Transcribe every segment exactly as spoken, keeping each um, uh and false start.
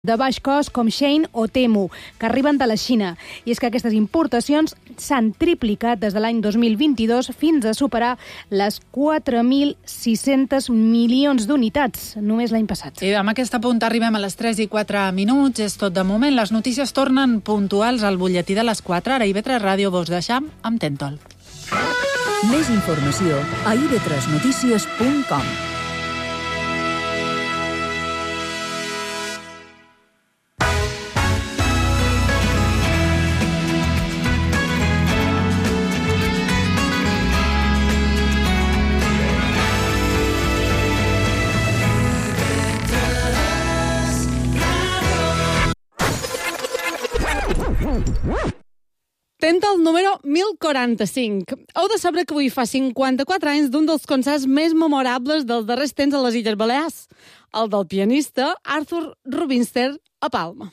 de baix cost com Shein o Temu, que arriben de la Xina. I és que aquestes importacions s'han triplicat des de l'any dos mil vint-i-dos fins a superar les quatre mil sis-cents milions d'unitats, només l'any passat. I amb aquesta punta arribem a les tres i quatre minuts. És tot de moment. Les notícies tornen puntuals al butlletí de les quatre. Ara I V tres Ràdio vos deixam amb Tentol. Més informació a i ve tres notícies punt com. Tentol número mil quaranta-cinc. Heu de saber que avui fa cinquanta-quatre anys d'un dels concerts més memorables dels darrers temps a les Illes Balears, el del pianista Arthur Rubinstein a Palma.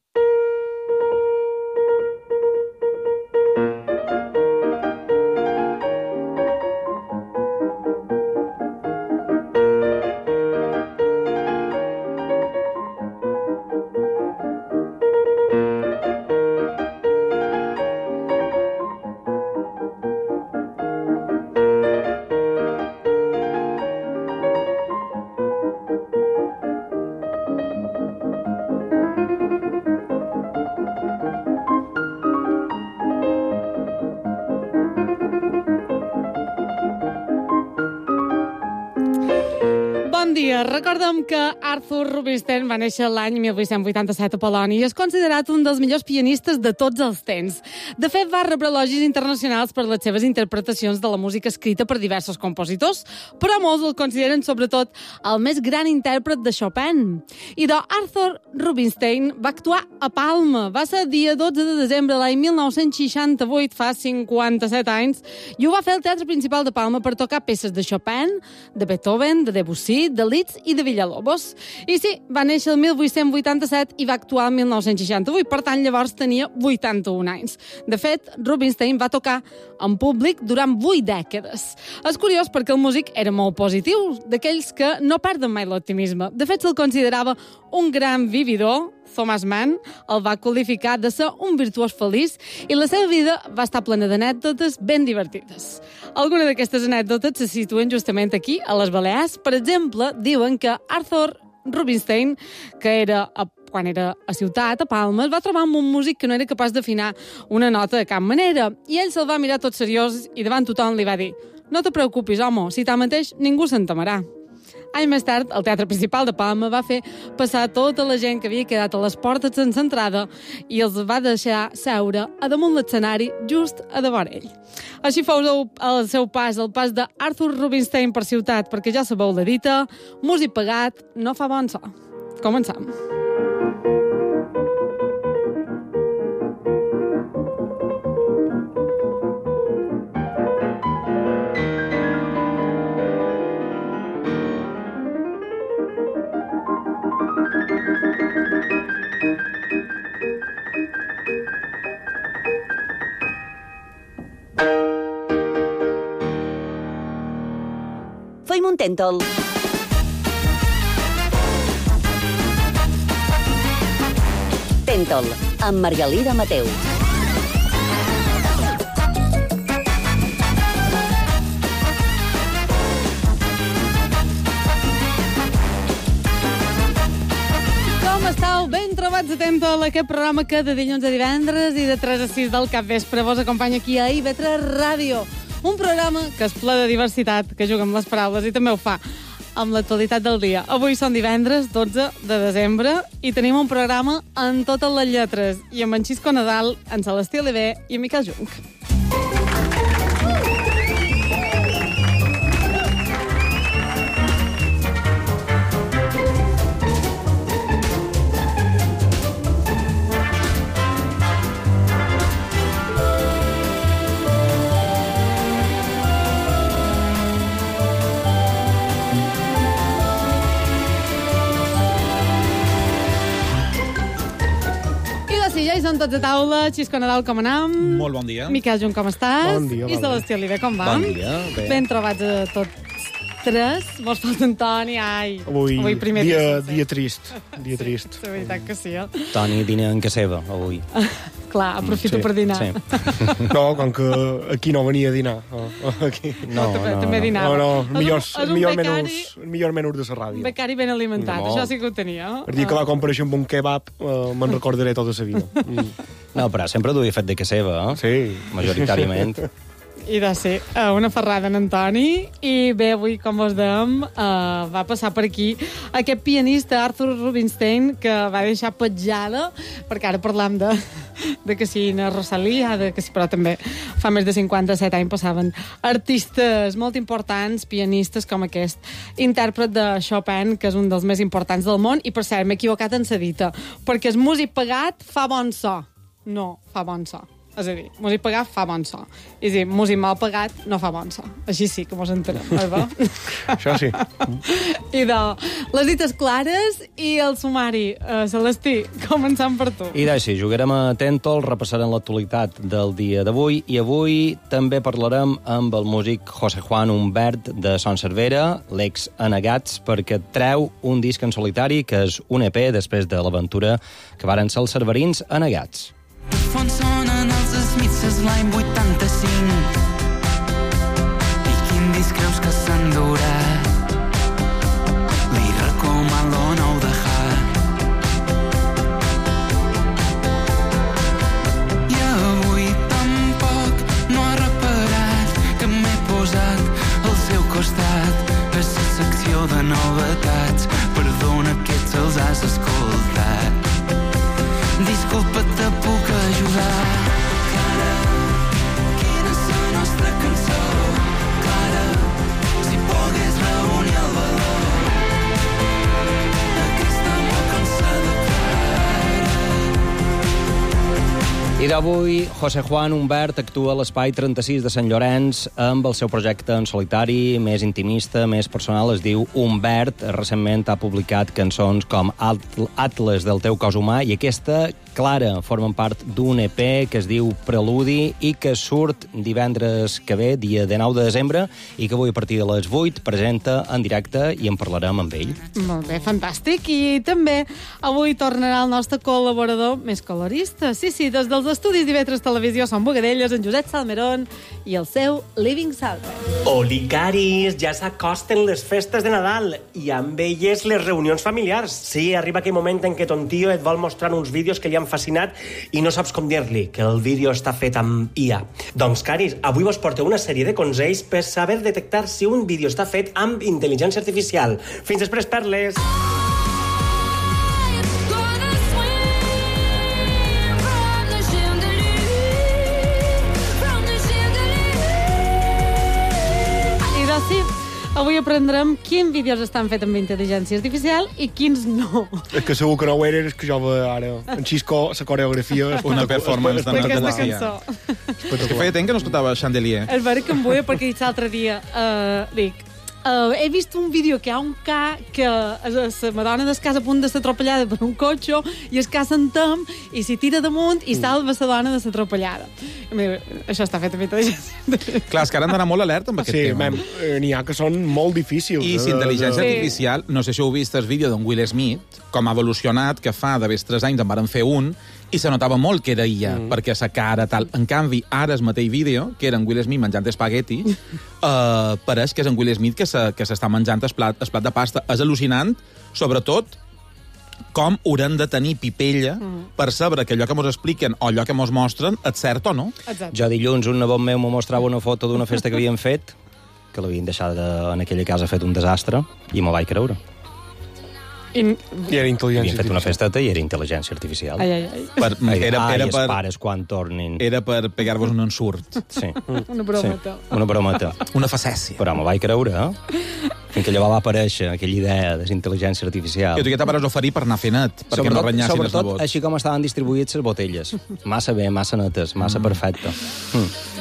Bon dia. Recordem que Arthur Rubinstein va néixer l'any mil vuit-cents vuitanta-set a Polònia i és considerat un dels millors pianistes de tots els temps. De fet, va rebre elogis internacionals per les seves interpretacions de la música escrita per diversos compositors, però molts el consideren sobretot el més gran intèrpret de Chopin. I de Arthur Rubinstein va actuar a Palma. Va ser el dia dotze de desembre de l'any mil nou-cents seixanta-vuit, fa cinquanta-set anys, i ho va fer al Teatre Principal de Palma per tocar peces de Chopin, de Beethoven, de Debussy, de Liszt i de Villalobos. I sí, va néixer el mil vuit-cents vuitanta-set i va actuar el mil nou-cents seixanta-vuit, per tant, llavors tenia vuitanta-un anys. De fet, Rubinstein va tocar en públic durant vuit dècades. És curiós perquè el músic era molt positiu, d'aquells que no perden mai l'optimisme. De fet, se'l considerava un gran vividor. Thomas Mann el va qualificar de ser un virtuós feliç i la seva vida va estar plena d'anècdotes ben divertides. Algunes d'aquestes anècdotes se situen justament aquí, a les Balears. Per exemple, diuen que Arthur Rubinstein, que era a quan era a ciutat, a Palma, es va trobar amb un músic que no era capaç d'afinar una nota de cap manera. I ell se'l va mirar tot seriós i davant tothom li va dir: «No te preocupis, home, si tanmateix ningú se'n temerà». Anys més tard, el Teatre Principal de Palma va fer passar tota la gent que havia quedat a les portes sense entrada i els va deixar seure a damunt l'escenari just a davant ell. Així fou el seu pas, el pas d'Arthur Rubinstein per ciutat, perquè ja sabeu la dita, músic pagat no fa bon so. Començam. Feim un Tentol. Tentol, amb Margalida Mateu. Com estàu? Ben trobats a Tentol, aquest programa que de dilluns a divendres i de tres a sis del capvespre vos acompanya aquí a I V tres Ràdio. Un programa que és ple de diversitat, que juga amb les paraules i també ho fa amb l'actualitat del dia. Avui són divendres, dotze de desembre, i tenim un programa en totes les lletres, i amb en Xisco Nadal, en Celestí Oliver i en Miquel Junc. Ja hi són tots a taula. Xisco Nadal, com anam? Molt bon dia. Miquel Junc, com estàs? Bon dia. I Celestí Oliver, com va? Bon dia. Bé. Ben trobats a tots tres, mos falta en Toni, ai. Avui, avui primer dia, dia, sí. dia trist, dia trist. La veritat que sí, eh? Toni dina en casa seva, avui. Clar, aprofito Sí, per dinar. Sí. No, com que aquí no venia a dinar. Oh, aquí. No, també, no, també no. dinava. No, no, És un- millors, és un millor, becari- menús, millor menús de la Un ràdio. becari ben alimentat, No. això sí que ho tenia. El dia que va compareixer amb un kebab eh, me'n recordaré tota la vida. Mm. No, però sempre duia fet de casa seva, eh? Sí. Majoritàriament. I de ser uh, una ferrada en Antoni. I bé, avui, com us dèiem, uh, va passar per aquí aquest pianista, Arthur Rubinstein, que va deixar petjada, perquè ara parlam de, de que si na Rosalia, de que si, però també fa més de cinquanta-set anys passaven artistes molt importants, pianistes com aquest intèrpret de Chopin, que és un dels més importants del món, i per cert, m'he equivocat en sa dita, perquè el músic pagat fa bon so. No, fa bon so. És a dir, músic pagat fa bon so. És a dir, músic mal pagat no fa bon so. Així sí que mos entenem, oi, va? Això sí. I de les dites clares i el sumari. Uh, Celestí, començant per tu. I d'així, jugarem a Tèntol, repassarem l'actualitat del dia d'avui i avui també parlarem amb el músic José Juan Humbert de Son Cervera, l'ex Anegats, perquè treu un disc en solitari que és un E P després de l'aventura que varen ser els cerverins Anegats. Fons sonen els Smiths l'any vuitanta-cinc i quin disc creus que s'endurà? Li recomano el nou de Hart. I avui tampoc no ha reparat que m'he posat al seu costat a la secció de novetats. Perdona que ets els has escoltat. Disculpa, te puc ajudar. Clara, quina és la nostra cançó? Clara, si pogués reunir el valor. Aquesta molt cansada I d'avui, José Juan Humbert actua a l'Espai trenta-sis de Sant Llorenç amb el seu projecte en solitari, més intimista, més personal, es diu Humbert. Recentment ha publicat cançons com Atles del teu cos humà i aquesta, Clara, formen part d'un E P que es diu Preludi i que surt divendres que ve, dia dinou de desembre, i que avui a partir de les vuit presenta en directe i en parlarem amb ell. Molt bé, fantàstic. I també avui tornarà el nostre col·laborador més colorista. Sí, sí, des dels estudis d'I V tres Televisió són Bogadelles, en Josep Salmerón i el seu Living Salve. Oli, caris, ja s'acosten les festes de Nadal i amb elles les reunions familiars. Sí, arriba aquell moment en què ton tio et vol mostrar uns vídeos que li han fascinat i no saps com dir-li, que el vídeo està fet amb I A. Doncs, caris, avui vos porteu una sèrie de consells per saber detectar si un vídeo està fet amb intel·ligència artificial. Fins després, perles! Sí, avui aprendrem quins vídeos estan fets amb intel·ligència artificial i quins no. És que segur que no ho era, és que jo ara en Xisco, la coreografia... Una performance de D'aquesta Natalcia. cançó. És que feia temps que no escoltava Chandelier. És vera que em vull perquè l'altre dia uh, dic Uh, he vist un vídeo que hi ha un ca que la Madonna del cas a punt de ser atropellada per un cotxe i es ca s'entam i s'hi tira damunt i salva la dona de ser atropellada. Això està fet amb intel·ligència. Clar, és que ara han d'anar molt alerta amb aquest Sí, tema. mem, eh, n'hi ha que són molt difícils. I eh, si intel·ligència Sí. artificial, no sé si heu vist el vídeo d'en Will Smith, com ha evolucionat, que fa d'haver tres anys en varen fer un, i se notava molt que era I A, mm. perquè sa cara tal. En canvi, ara el mateix vídeo, que era en Will Smith menjant espagueti, uh, pareix que és en Will Smith que se, que s'està menjant el plat, el plat de pasta. És al·lucinant, sobretot, com haurem de tenir pipella mm. per saber que allò que mos expliquen o allò que mos mostren és cert o no. Exacte. Jo dilluns un nebot meu me mostrava una foto d'una festa que havien fet, que l'havien deixat de, en aquella casa fet un desastre, i me vaig creure. I... I era intel·ligència Havien fet una artificial. festeta i era intel·ligència artificial. Ai, ai, ai. Per, Ai, era, ai, era, els per, pares quan tornin. era per pegar-vos un ensurt. Sí. Una brometa. Sí. Una brometa. Una facècia. Però me vaig creure, eh? Fins que allò va aparèixer, aquella idea de intel·ligència artificial. I tu ja t'aparàs oferir per anar fent net, perquè no renyassin els sobretot nebots. així com estaven distribuïts les botelles. Massa bé, massa netes, massa mm. perfecte. Mm.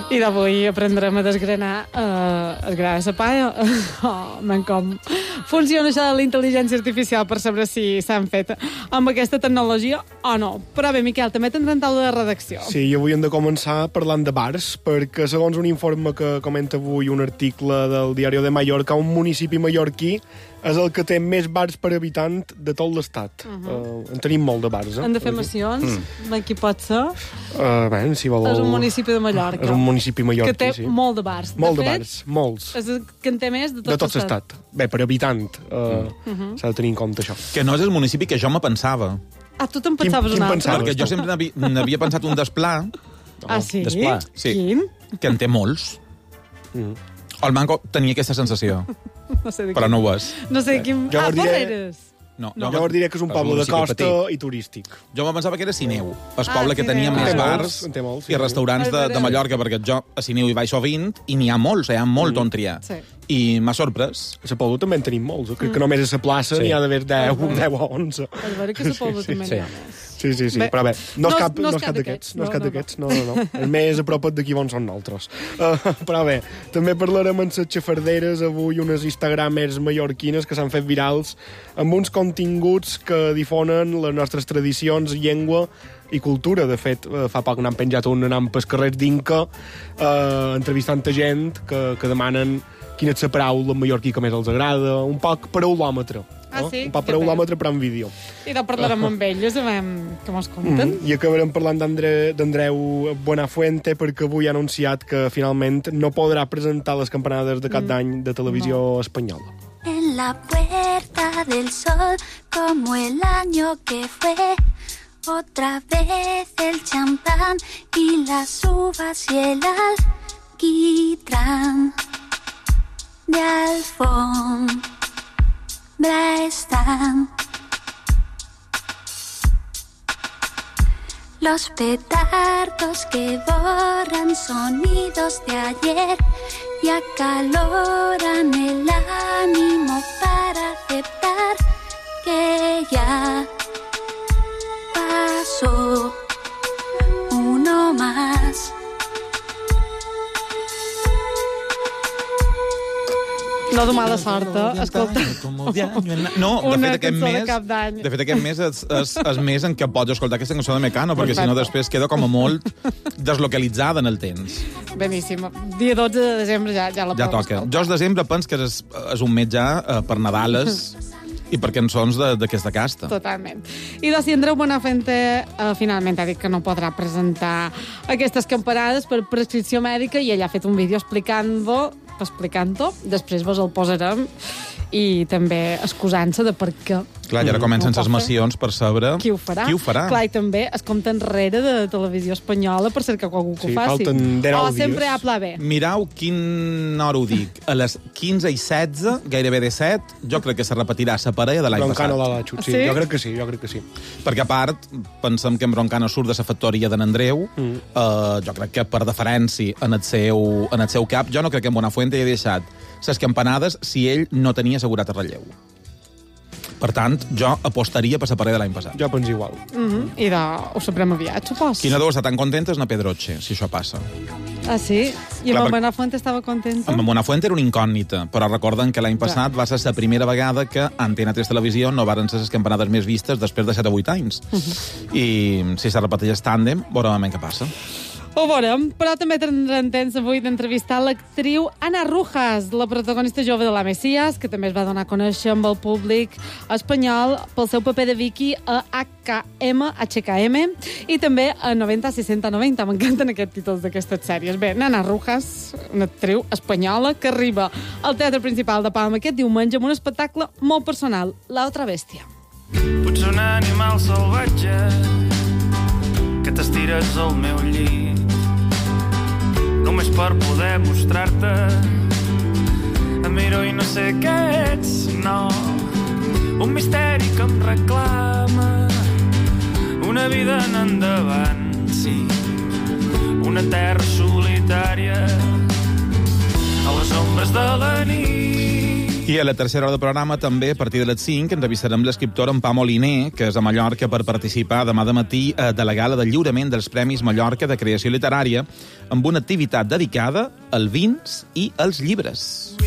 I d'avui aprendrem a desgranar uh, el gra de la palla. Oh, man, com funciona això de la intel·ligència artificial per saber si s'han fet amb aquesta tecnologia o no. Però bé, Miquel, també tindrem taula de redacció. Sí, i avui hem de començar parlant de bars, perquè segons un informe que comenta avui un article del Diario de Mallorca, un municipi mallorquí és el que té més bars per habitant de tot l'estat. Uh -huh. uh, en tenim molt de bars, eh? En defamacions, mm. ben qui pot ser? Uh, bé, si voleu... És un municipi de Mallorca. És un municipi mallorquí, que té sí. molt de bars. Molt de, de fet, bars, molts. És el que en té més de tot, de tot l'estat. Bé, per habitant uh, mm. uh -huh. s'ha de tenir en compte això. Que no és el municipi que jo me pensava. Ah, tu te'n pensaves quin, un quin altre? pensaves? Perquè jo sempre n'havia pensat un d'Esplà. Ah, sí? D'Esplà. Sí. Quin? Que en té molts. Mm. El Manco tenia aquesta sensació, No sé de però quin. no ho és. No sé de quin... Jo Ah, diré- Porreres. No, No. jo, Jo diré que és un És poble un de municipi costa petit. i turístic. jo me pensava que era Sineu, el Ah, poble que Sineu. tenia En més té bars molts, en té molts, sí, i sí. restaurants de, de Mallorca, perquè jo a Sineu hi vaig sovint i n'hi ha molts, hi ha molt on triar. Sí. I m'ha sorprès. A la Pobla també en tenim molts. Crec que només a la plaça Sí. n'hi ha d'haver deu, deu o onze. És vera que a la Pobla Sí, també sí. n'hi ha més. Sí, sí, sí, Bé, però bé, no és no- cap, no és no és cap cap d'aquests, d'aquests, no és no, cap no, d'aquests, no, no, no. És més a prop d'aquí on són nosaltres. Uh, però bé, també parlarem en les xafarderes avui unes instagramers mallorquines que s'han fet virals amb uns continguts que difonen les nostres tradicions, llengua i cultura. De fet, eh, fa poc n'han penjat un anant pels carrers d'Inca eh, entrevistant a gent que, que demanen quina és la paraula en mallorquí que més els agrada, un poc paraulòmetre. Ah, no? sí? Un poc Que bé. paraulòmetre, però en vídeo. I de parlarem amb ells, sabem què mos conten. Mm. I acabarem parlant d'Andre- d'Andreu Buenafuente, perquè avui ha anunciat que finalment no podrà presentar les campanades de cap Mm. d'any de televisió no. espanyola. En la puerta del sol, como el año que fue, otra vez el champán y las uvas y el alquitrán de alfombra están. Los petardos que borran sonidos de ayer y acaloran el ánimo para aceptar que ya pasó uno más. No de mala sort, eh? Escolta. No, de Una fet, aquest cançó de mes, cap d'any. de fet, aquest mes és, és, és mes en què pots escoltar aquesta cançó de Mecano, perquè si no després queda com a molt deslocalitzada en el temps. Beníssim. Dia dotze de desembre ja, ja la Ja podem toca. escoltar. Jo, el desembre, penso que és, és un mes ja eh, per Nadales i per cançons de- d'aquesta casta. Totalment. I doncs, si Andreu Buenafuente eh, finalment ha dit que no podrà presentar aquestes campanades per prescripció mèdica i ell ha fet un vídeo explicant-ho, explicant-ho, després vos el posarem, i també excusant-se de per què. Clar, i ara comencen No ho les pot missions per saber Qui ho farà? Qui ho farà. Clar, i també es compta enrere de televisió espanyola per cercar qualcú que Sí, ho faci. falten deu O dies. sempre a pla B. Mirau quina hora ho dic. A les quinze i setze, gairebé de set, jo crec que se repetirà la parella de l'any Broncano passat. de la Xut, sí. Sí? Jo crec que sí, jo crec que sí. Perquè, a part, pensem que en Broncano surt de la factoria de n'Andreu. Mm. Uh, jo crec que, per deferència en el, seu, en el seu cap, jo no crec que en Buenafuente hi ha deixat les campanades si ell no tenia assegurat el relleu. Per tant, jo apostaria per la parella de l'any passat. Jo penso igual. Mm -hmm. I de... ho sabrem aviat, supos. Qui no deu estar tan contenta és na Pedroche, si això passa. Ah, sí? I Clar, amb per- Buenafuente estava contenta? Amb Buenafuente era una incògnita, però recorden que l'any passat va ser la primera vegada que a Antena tres Televisió no varen ser les campanades més vistes després de set o vuit anys. Uh -huh. I si se repeteix el tàndem, veurem què passa. Ho veurem, però també tindrem temps avui d'entrevistar l'actriu Ana Rujas, la protagonista jove de La Messias, que també es va donar a conèixer amb el públic espanyol pel seu paper de Vicky a H K M, H K M, i també a noventa seixanta noventa. M'encanten aquests títols d'aquestes sèries. Bé, Ana Rujas, una actriu espanyola que arriba al Teatre Principal de Palma aquest diumenge amb un espectacle molt personal, La Otra Bèstia. Potser un animal salvatge que t'estires al meu llit només per poder mostrar-te em miro i no sé què ets, no, un misteri que em reclama una vida en endavant, sí, una terra solitària a les ombres de la nit. I a la tercera hora del programa, també, a partir de les cinc, entrevistarem l'escriptor en Pau Moliner, que és a Mallorca per participar demà de matí de la gala de lliurament dels Premis Mallorca de Creació Literària, amb una activitat dedicada als vins i als llibres.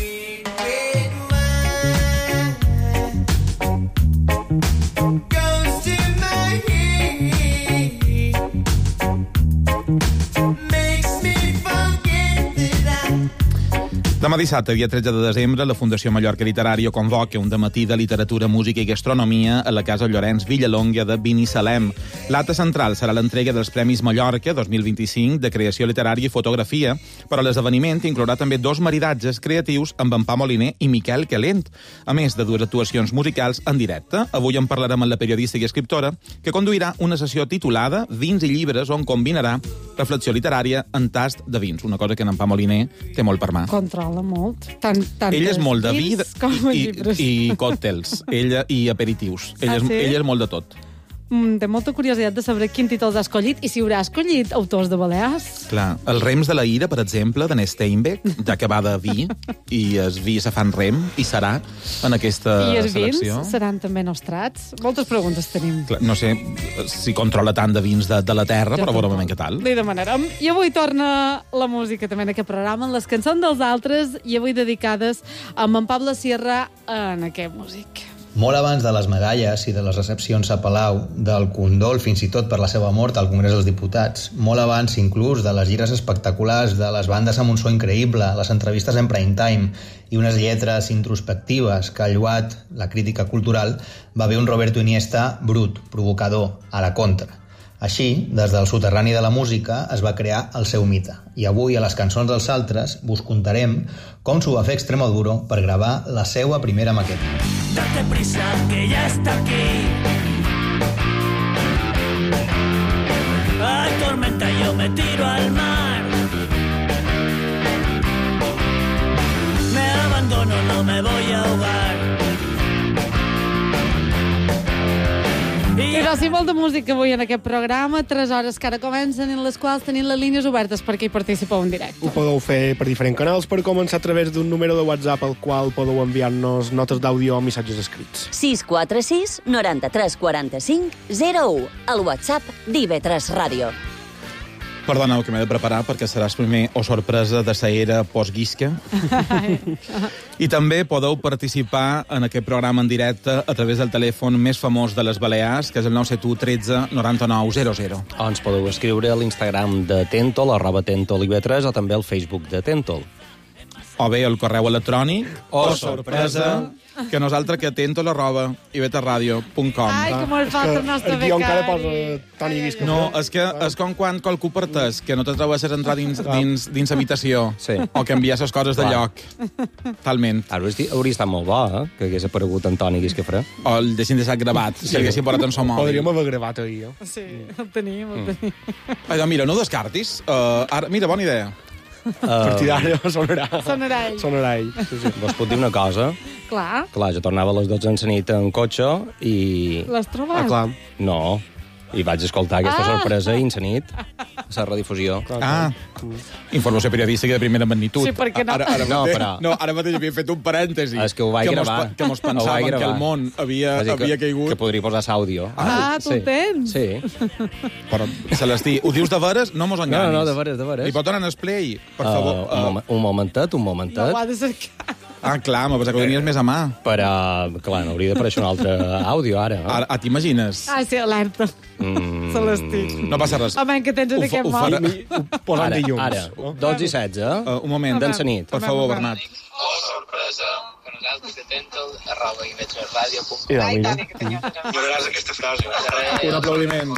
Demà dissabte, dia tretze de desembre, la Fundació Mallorca Literària convoca un dematí de literatura, música i gastronomia a la Casa Llorenç Villalonga de Binissalem. L'acte central serà l'entrega dels Premis Mallorca dos mil vint-i-cinc de Creació Literària i Fotografia, però l'esdeveniment inclourà també dos maridatges creatius amb en Pau Moliner i Miquel Calent, a més de dues actuacions musicals en directe. Avui en parlarem amb la periodista i escriptora, que conduirà una sessió titulada Vins i llibres, on combinarà reflexió literària en tast de vins, una cosa que en Pau Moliner té molt per mà. Controla molt. Tant, tant ell és molt de vi i, i, i còctels, ella i aperitius. Ell, ah, és, sí? ell és molt de tot. Mm, té molta curiositat de saber quin títol has escollit i si haurà escollit autors de Balears. Clar, el Rems de la Ira, per exemple, de Steinbeck, ja que va de vi, i es vi se fan rem, i serà en aquesta I els selecció. Vins seran també nostrats? Moltes preguntes tenim. Clar, no sé si controla tant de vins de, de la terra, ja però veurem què tal. Li demanarem. I avui torna la música també en aquest programa, en les cançons dels altres, i avui dedicades a en Pablo Sierra en aquest músic. Molt abans de les medalles i de les recepcions a Palau, del condol fins i tot per la seva mort al Congrés dels Diputats, molt abans inclús de les gires espectaculars, de les bandes amb un so increïble, les entrevistes en prime time i unes lletres introspectives que ha lluat la crítica cultural, va haver un Roberto Iniesta brut, provocador, a la contra. Així, des del soterrani de la música es va crear el seu mite. I avui, a les cançons dels altres, vos contarem com s'ho va fer Extremoduro per gravar la seva primera maqueta. Date prisa, que ya está aquí. Hay tormenta, yo me tiro al mar. Me abandono, no me voy a ahogar. I doncs, molt de música avui en aquest programa, tres hores que ara comencen, en les quals tenim les línies obertes perquè hi participeu en directe. Ho podeu fer per diferents canals, per començar a través d'un número de WhatsApp al qual podeu enviar-nos notes d'àudio o missatges escrits. sis quatre sis, noranta-tres, quaranta-cinc, zero u, el WhatsApp d'I V tres Ràdio. Perdoneu que m'he de preparar perquè seràs primer o sorpresa de sa era post-guisca. I també podeu participar en aquest programa en directe a través del telèfon més famós de les Balears, que és el nou set u tretze noranta-nou zero zero. O ens podeu escriure a l'Instagram de Tentol, arroba Tentol I V tres, o també al Facebook de Tentol. O bé el correu electrònic, o, o sorpresa, que nosaltres que atento l'arroba i v t radio punt com. Ai, que molt falta el nostre becari. Jo encara poso Toni Guisca. No, és que és com quan qualcú parteix, que no t'atreveixes a entrar dins, dins, dins habitació, sí. O que envies les coses de Clar. lloc. Talment. Ara hauria estat molt bo, eh? Que hagués aparegut Antoni Guiscafré. O el deixin deixar gravat, sí. Si haguéssim posat en som mòbil. Podríem haver gravat ahir, jo. Sí, el tenim, el tenim. Mm. Ai, mira, no ho descartis. Uh, ara, mira, bona idea. Uh, a partir d'ara sonarà. Sonarà ell. Sonarà ell. Sí, sí. Vos puc dir una cosa? Clar. Clar, jo tornava a les dotze en la nit en cotxe i... L'has trobat? Ah, clar. No. I vaig escoltar aquesta Ah. sorpresa i en la nit, a la redifusió. Ah, informació periodística de primera magnitud. Sí, perquè no. Ara, ara No, mateix, però- no, ara mateix havia fet un parèntesi. És que ho vaig que mos, gravar. pe- que mos Ho vaig pensàvem que gravar. el món havia, Va dir havia que, caigut. que podria posar l'àudio. Ah, tu el tens? Sí. Però, Celestí, ho dius de veres? No mos enganis. No, no, de veres, de veres. Li pot donar en esplay, per Uh, favor? un, moment, un momentet, un momentet. No ho ha de cercar. Ah, clar, m'ha pensat que ho tenies més a mà. Però, clar, n'hauria d'aparèixer un altre àudio, ara. No? Ara, ah, t'imagines? Ah, sí, alerta. Mm, Celestí. No passa res. Home, que tens en Ho fa- aquest ho farà- mòbil. Ho posant ara, dilluns. ara, dotze i setze. Uh, un moment, d'en sa nit. per favor, Bernat. Oh, sorpresa, que nosaltres de Tentol, arroba i v tres radio punt com. I de mira. M'agrada aquesta frase. Un aplaudiment.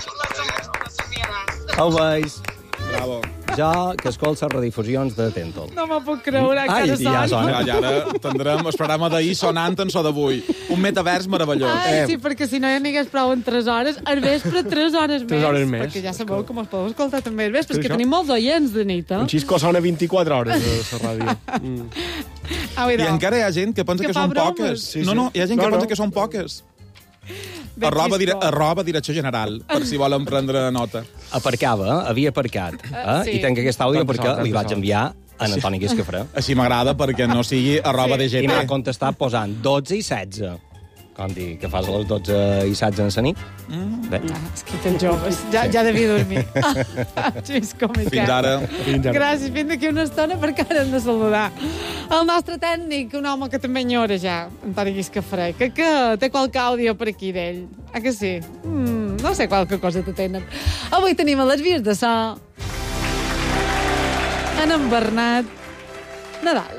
Ho veus? Bravo. Jo, que escolto les redifusions de Tentol. No m'ho puc creure, Ai, encara i ja sona. sona. I ara tindrem el programa d'ahir sonant en so d'avui. Un metavers meravellós. Ai, sí, perquè si no ja n'hi hagués prou en tres hores, al vespre tres hores Tres més. hores més. Perquè ja sabeu com es podeu escoltar també al vespre, és Sí, que això. tenim molts oients de nit, eh? En Xisco sona vint-i-quatre hores a la ràdio. Mm. Au, I idò. encara hi ha gent que pensa Que que, fa són bromes. poques. Sí, no, sí. no, hi ha gent No, que no. pensa que són poques. Ben Arroba, dire, Xisco. arroba direcció general, per si volen prendre nota. Aparcava, havia aparcat. Eh? sí. I tenc aquest àudio Tanta perquè sort, li tanta vaig sort. enviar en Antoni Guiscafré. Així m'agrada perquè no sigui arroba Sí. de G I P. m'ha contestat posant dotze i setze. Com dir, que fas a les dotze i setze en la nit? Mm. Bé. Ah, és que tens joves. Ja, ja devia dormir. Fins com he Fins ara. Fins ara. Gràcies, fins d'aquí una estona perquè ara hem de saludar el nostre tècnic, un home que també enyora ja, Antoni Guiscafré, que, que té qualque àudio per aquí d'ell. Ah, que sí? Mm, no sé qualque cosa te tenen. Avui tenim a les vies de so en en Bernat Nadal.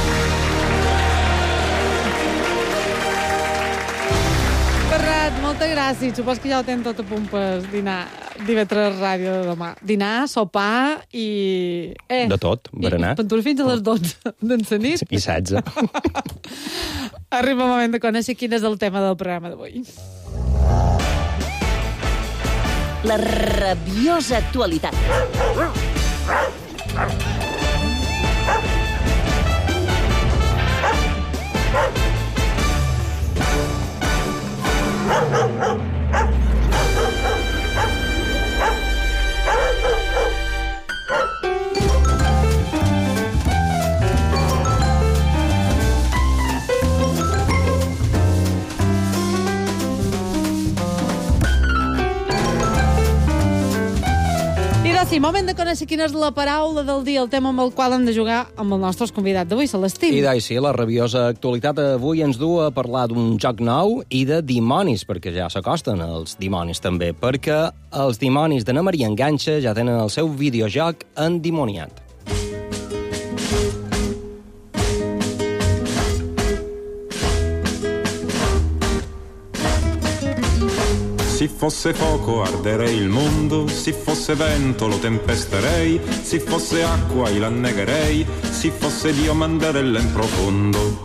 Bernat, moltes gràcies. Supos que ja ho tens tot a punt per dinar divendres ràdio de demà. Dinar, sopar i... Eh, De tot, berenar. I pentura fins a les dotze d'en nit. I setze. Arriba el moment de conèixer quin és el tema del programa d'avui. La rabiosa actualitat. I ara sí, moment de conèixer quina és la paraula del dia, el tema amb el qual hem de jugar amb el nostre convidat d'avui, Celestí. I d'ahir sí, la rabiosa actualitat avui ens du a parlar d'un joc nou i de dimonis, perquè ja s'acosten els dimonis també, perquè els dimonis d'Anna Maria Enganxa ja tenen el seu videojoc endimoniat. Se fosse fuoco arderei il mondo, se fosse vento lo tempesterei, se fosse acqua io l'annegherei, se fosse Dio manderella in profondo.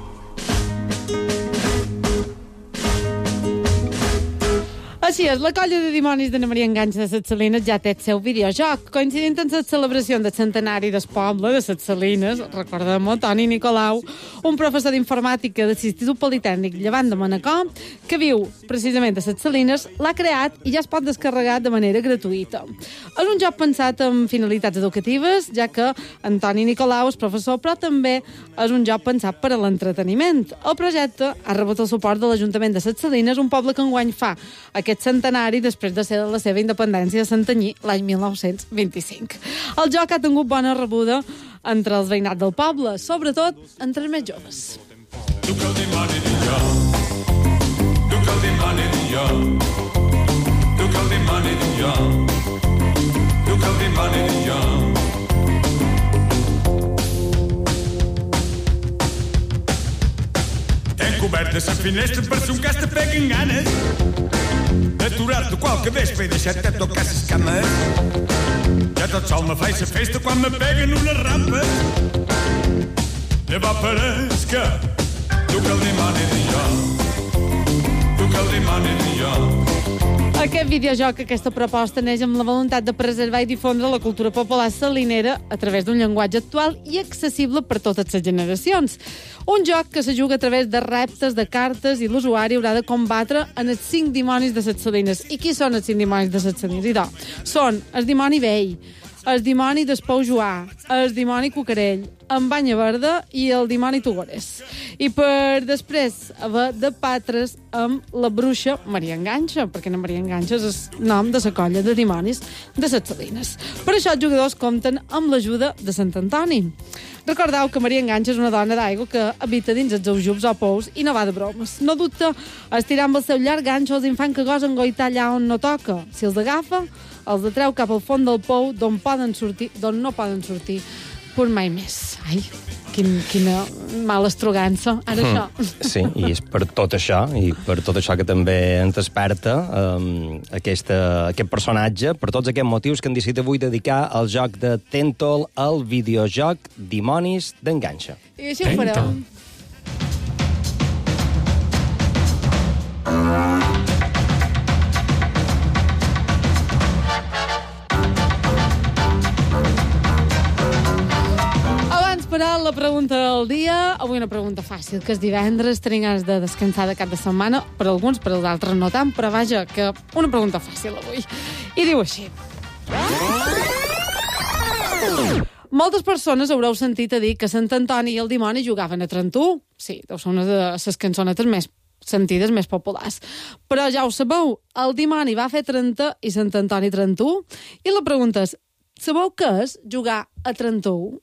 Així és, la colla de dimonis d'Anna Maria Enganxa de Ses Salines ja té el seu videojoc. Coincidint amb la celebració del centenari del poble de Ses Salines, recordem-ho, Toni Nicolau, un professor d'informàtica de l'Institut Politècnic Llevant de Manacor, que viu precisament a Ses Salines, l'ha creat i ja es pot descarregar de manera gratuïta. És un joc pensat amb finalitats educatives, ja que Antoni Nicolau és professor, però també és un joc pensat per a l'entreteniment. El projecte ha rebut el suport de l'Ajuntament de Ses Salines, un poble que enguany fa aquest centenari després de ser la seva independència de Santanyí l'any mil nou-cents vint-i-cinc. El joc ha tingut bona rebuda entre els veïnats del poble, sobretot entre els més joves. Tu que el dimoni de jo, tu que el dimoni de jo, tu que el dimoni de jo, tu que el dimoni de jo. Tenc cobertes les finestres per si un cas te peguen ganes d'aturar-te qualque vespre i deixar-te tocar les cames. Ja tot sol me faig la festa quan me peguen una rampa. Llavors pareix que tu que el dimoni de jo, tu que el dimoni de jo. Aquest videojoc, aquesta proposta, neix amb la voluntat de preservar i difondre la cultura popular salinera a través d'un llenguatge actual i accessible per totes les generacions. Un joc que se juga a través de reptes, de cartes, i l'usuari haurà de combatre en els cinc dimonis de Ses Salines. I qui són els cinc dimonis de Ses Salines? Idò, són el dimoni vell, el dimoni d'Espou Joà, el dimoni Cucarell, en Banya Verda i el dimoni Tugores. I per després haver de patres amb la bruixa Maria Enganxa, perquè la Maria Enganxa és el nom de la colla de dimonis de Ses Salines. Per això els jugadors compten amb l'ajuda de Sant Antoni. Recordeu que Maria Enganxa és una dona d'aigua que habita dins els aujubs o pous i no va de bromes. No dubta a estirar amb el seu llarg ganxo els infants que gosen goitar allà on no toca. Si els agafa, els atreu cap al fons del pou d'on poden sortir, d'on no poden sortir per mai més. Ai, quin, quina mala estrogança. Ara això. Mm, sí, i és per tot això, i per tot això que també ens desperta um, aquesta, aquest personatge, per tots aquests motius que hem decidit avui dedicar al joc de Tentol, al videojoc Dimonis d'Enganxa. I així ho farem. Però la pregunta del dia, avui una pregunta fàcil, que és divendres, tenim ganes de descansar de cap de setmana, per alguns, per als altres no tant, però vaja, que una pregunta fàcil avui. I diu així. Moltes persones haureu sentit a dir que Sant Antoni i el dimoni jugaven a trenta-u. Sí, deu ser una de les cançonetes més sentides, més populars. Però ja ho sabeu, el dimoni va fer trenta i Sant Antoni trenta-u. I la pregunta és, sabeu què és jugar a trenta-u?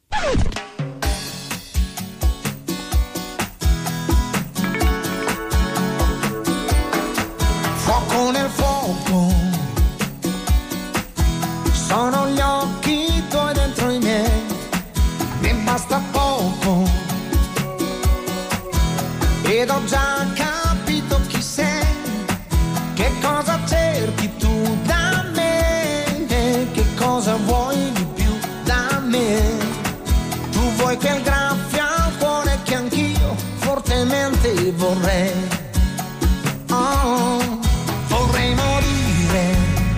Fuoco nel fuoco, sono gli occhi tuoi dentro i miei, mi basta poco, ed ho già capito chi sei, che cosa cerchi tu da me, che cosa vuoi di più da me, tu vuoi quel graffio al cuore che anch'io fortemente vorrei, oh. Vorrei morire.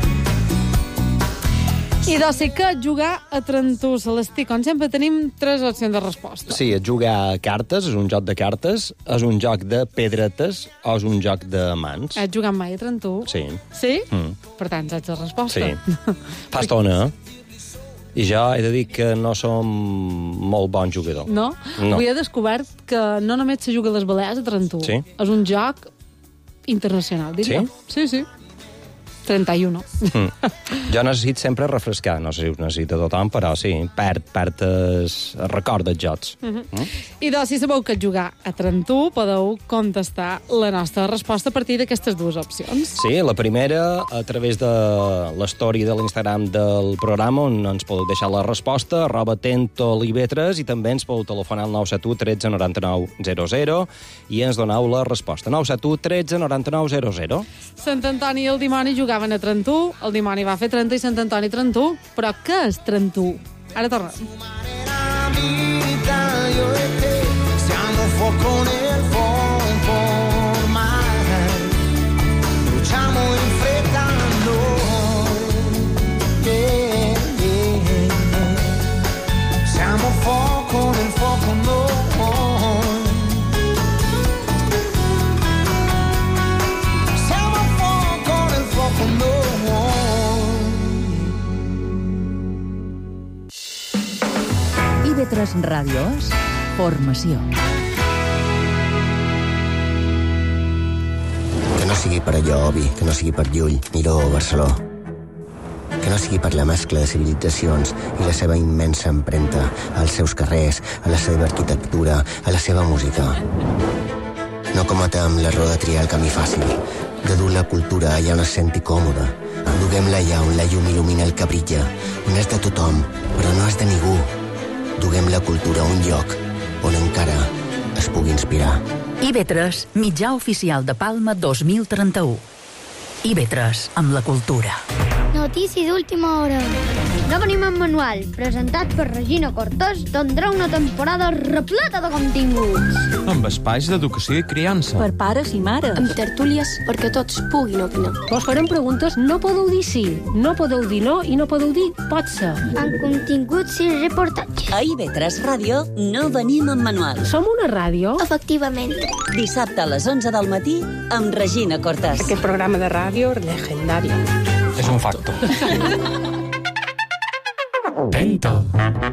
I doncs sí que jugar a trenta-u, Celestí, com sempre tenim tres opcions de resposta. Sí, jugar a cartes, és un joc de cartes, és un joc de pedretes o és un joc de mans. Has jugat mai a trenta-u? Sí. Sí? Mm. Per tant, saps la resposta. Sí. Fa estona, i jo he de dir que no som molt bon jugador. No? No. Avui he descobert que no només se juga a les Balears a trenta-u. Sí? És un joc internacional, diria. Sí? Sí, sí. trenta-u. Mm. Jo necessito sempre refrescar, no sé si ho necessita tothom, però sí, perd, perd el record dels jocs. Uh -huh. mm? I doncs, si sabeu que jugar a trenta-u, podeu contestar la nostra resposta a partir d'aquestes dues opcions. Sí, la primera, a través de l'story de l'Instagram del programa, on ens podeu deixar la resposta, arroba tentolivetres, i també ens podeu telefonar al nou set u tretze noranta-nou zero zero i ens doneu la resposta. nou set u tretze noranta-nou zero zero. Sant Antoni i el dimoni jugaven a trenta-u, el dimoni va fer trenta i Sant Antoni trenta-u, però què és trenta-u? Ara tornem. Io e te siamo fuoco nel fuoco ormai, bruciamo in fretta noi, yeah, yeah, yeah. Siamo fuoco nel fuoco noi, siamo fuoco nel fuoco noi. I V tres Ràdio és formació. Que no sigui per allò obvi, que no sigui per Llull, Miró o Barceló. Que no sigui per la mescla de civilitzacions i la seva immensa empremta als seus carrers, a la seva arquitectura, a la seva música. No cometem l'error de triar el camí fàcil, de dur la cultura allà on es senti còmode. Duguem-la allà on la llum il·lumina el que brilla, on és de tothom, però no és de ningú. Duguem la cultura a un lloc on encara es pugui inspirar. I V tres, mitjà oficial de Palma dos mil trenta-u. I V tres, amb la cultura. Notícia d'última hora. No venim en manual, presentat per Regina Cortés, tindrà una temporada repleta de continguts. Amb espais d'educació i criança. Per pares i mares. Amb tertúlies perquè tots puguin opinar. Vos farem preguntes, no podeu dir sí, no podeu dir no i no podeu dir pot ser. Amb continguts i reportatges. A I V tres Ràdio no venim en manual. Som una ràdio? Efectivament. Dissabte a les onze del matí amb Regina Cortés. Aquest programa de ràdio legendari. És un facto. Tento.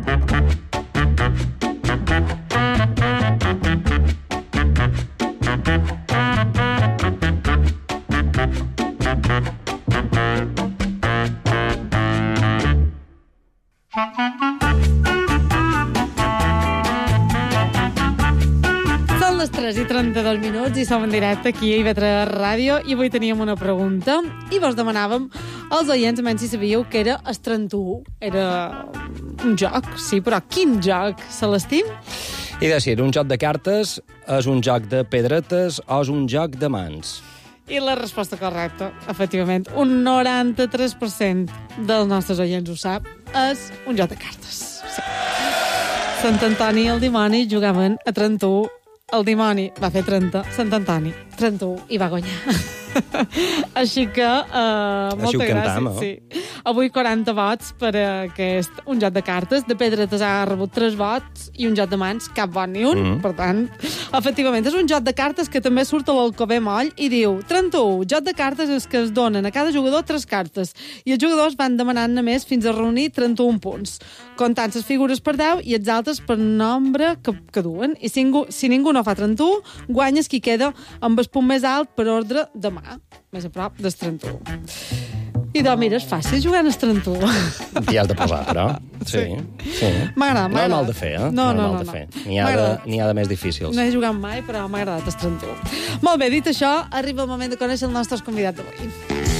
Són les tres i trenta-dos minuts i som en directe aquí a I V tres Ràdio i avui teníem una pregunta i vos demanàvem als oients menys si sabíeu que era el trenta-u. Era un joc, sí, però quin joc, Celestí? I de ser un joc de cartes, és un joc de pedretes o és un joc de mans? I la resposta correcta, efectivament, un noranta-tres per cent dels nostres oients ho sap, és un joc de cartes. Sí. Sant Antoni i el dimoni jugaven a trenta-u. El dimoni va fer trenta, Sant Antoni trenta-u i va guanyar. Així que, uh, moltes Així ho gràcies. cantam, eh? Sí. Avui quaranta vots per aquest un joc de cartes. De Pedra Tesà ha rebut tres vots i un joc de mans, cap vot ni un. Mm. Per tant, efectivament, és un joc de cartes que també surt a l'Alcover Moll i diu trenta-u. Joc de cartes és que es donen a cada jugador tres cartes i els jugadors van demanant només fins a reunir trenta-un punts, comptant les figures per deu i els altres per nombre que, que duen. I si ningú, si ningú no fa trenta-u, guanyes qui queda amb el punt més alt per ordre de mà, més a prop del trenta-u. I doncs, mira, és fàcil jugar al trenta-u. T'hi has de posar, però. Sí, sí. M'agrada, m'agrada. No és mal de fer, eh? No, no, és mal no. de fer. N'hi ha, de, n'hi ha de més difícils. No he jugat mai, però m'ha agradat el trenta-u. Molt bé, dit això, arriba el moment de conèixer el nostre convidat d'avui.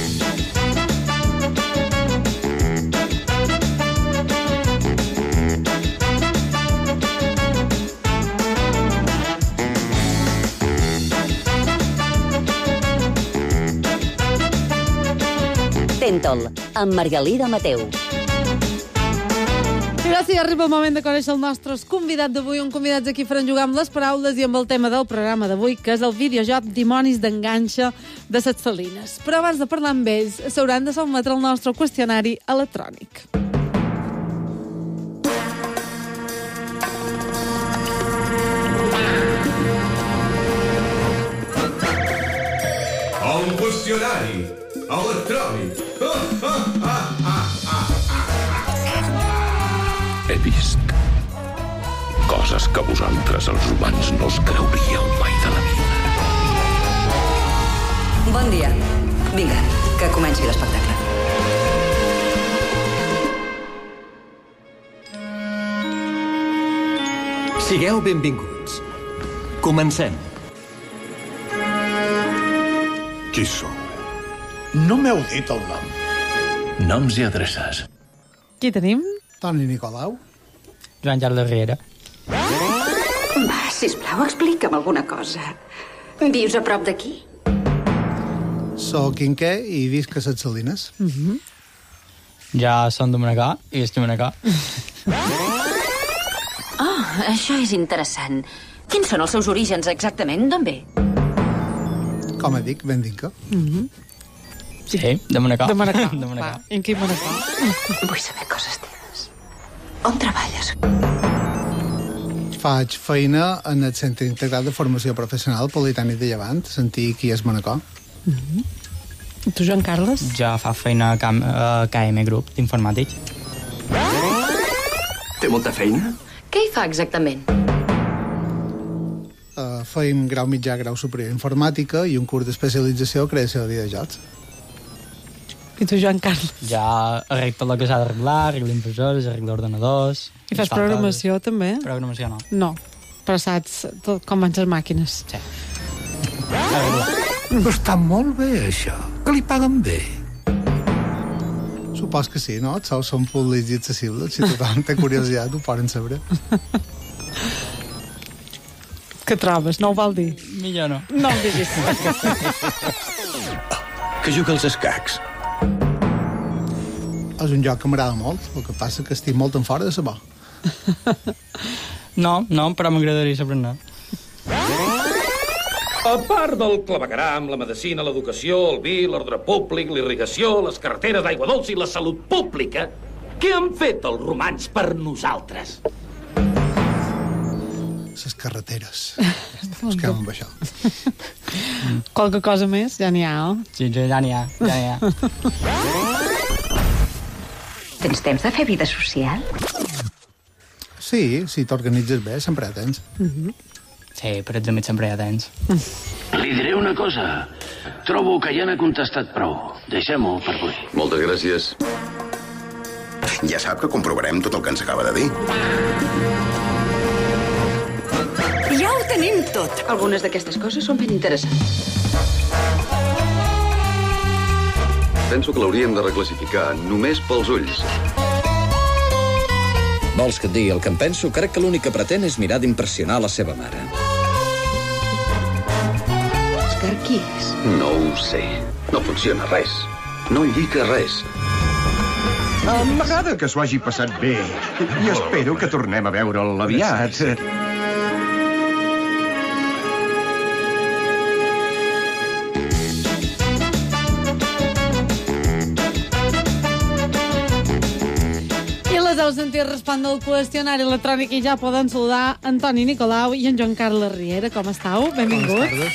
Tentol, amb Margalida Mateu. Gràcies, arriba el moment de conèixer el nostre convidat d'avui, un convidat aquí faran jugar amb les paraules i amb el tema del programa d'avui, que és el videojoc Dimonis d'enganxa de Ses Salines. Però abans de parlar amb ells, s'hauran de sotmetre el nostre qüestionari electrònic. El qüestionari electrònic. He vist coses que vosaltres, els humans, no us creuríeu mai de la vida. Bon dia. Vinga, que comenci l'espectacle. Sigueu benvinguts. Comencem. Qui sou? No m'heu dit el nom. Noms i adreces. Qui tenim? Toni Nicolau. Joan Carles Riera. Va, sisplau, explica'm alguna cosa. Vius a prop d'aquí? Soc Inqué i visc a Ses Salines. Mm -hmm. Ja som de Manacor i estic a Manacor. Oh, això és interessant. Quins són els seus orígens exactament? D'on ve? Com et dic, ben d'Inca. Mm -hmm. Sí, de Manacor. De Manacor. De Manacor. Va, en quin Manacor? Vull saber coses teves. On treballes? Faig feina en el Centre Integrat de Formació Professional Politècnic de Llevant, Antic i es Manacor. Mm -hmm. I tu, Joan Carles? Jo fa feina a K M Group d'Informàtics. Té molta feina? Què hi fa exactament? Uh, feim grau mitjà, grau superior Informàtica i un curs d'especialització a creació de videojocs. I tu, Joan Carles? Ja arreglo tot el que s'ha d'arreglar, arreglo impressors, arreglo ordenadors... I fas programació, coses. També? Programació no. No, però saps tot com van les màquines. Sí. Està molt bé, això. Que li paguen bé. Supos que sí, no? Els sous són públics i accessibles. Si tothom té curiositat, ho poden saber. Què trobes? No ho vol dir? Millor no. No ho diguis. Que juga als escacs. És un joc que m'agrada molt, el que passa que estic molt en fora de saber. No, no, però m'agradaria saber-ne. A part del clavegueram, la medicina, l'educació, el vi, l'ordre públic, l'irrigació, les carreteres d'aigua dolça i la salut pública, què han fet els romans per nosaltres? Les carreteres. Ens quedem amb això. Qualque cosa més? Ja n'hi ha, oh? Sí, ja n'hi ha, ja n'hi ha. Tens temps de fer vida social? Sí, si t'organitzes bé, sempre hi ha temps. Mm-hmm. Sí, per exemple, sempre hi ha temps. Li diré una cosa. Trobo que ja n'ha contestat prou. Deixem-ho per avui. Moltes gràcies. Ja sap que comprovarem tot el que ens acaba de dir. Ja ho tenim tot. Algunes d'aquestes coses són ben interessants. Penso que l'hauríem de reclassificar només pels ulls. Vols que et digui el que em penso? Crec que l'únic que pretén és mirar d'impressionar la seva mare. Òscar, qui és? No ho sé. No funciona res. No lliga res. M'agrada que s'ho hagi passat bé. I espero que tornem a veure'l aviat. Les heu sentit respondre al qüestionari electrònic i ja poden saludar Antoni Nicolau i en Joan Carles Riera. Com estàu? Benvinguts.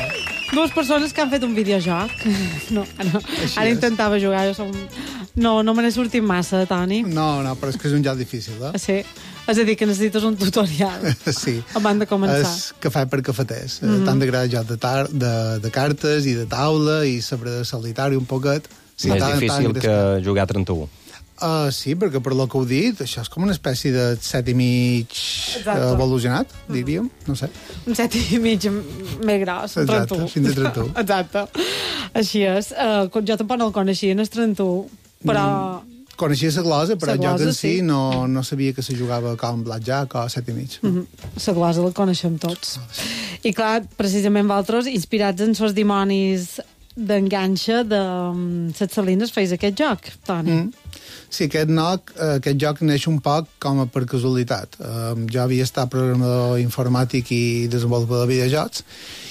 Dues persones que han fet un videojoc. No, no. Ara intentava jugar, jo som... No, no me n'he sortit massa, Toni. No, no, però és que és un joc difícil, eh? Sí. És a dir, que necessites un tutorial. Sí. Abans de començar. És cafè per cafeters. Mm Mhm. -hmm. Tant t'agrada joc de, tar de, de cartes i de taula i saber de solitari un poquet. Sí, Més tant, difícil tant, que jugar a trenta-u. Uh, sí, perquè per lo que heu dit, això és com una espècie de set i mig Exacte. evolucionat, diríem, no sé. Un set i mig més gros, un Exacte, trenta-u. fins a trenta-u. Exacte. Així és. Uh, jo tampoc no el coneixia, no és trenta-u, però... Mm. Coneixia la glosa, però La el joc glosa, en si sí. no, no sabia que se jugava com blackjack o set i mig. Mm -hmm. La glosa la coneixem tots. I clar, precisament vosaltres, inspirats en sos dimonis d'enganxa de um, Set Salines, feis aquest joc, Toni. Mm. Sí, aquest, noc, aquest joc neix un poc com a per casualitat. Um, jo havia estat programador informàtic i desenvolupador de videojocs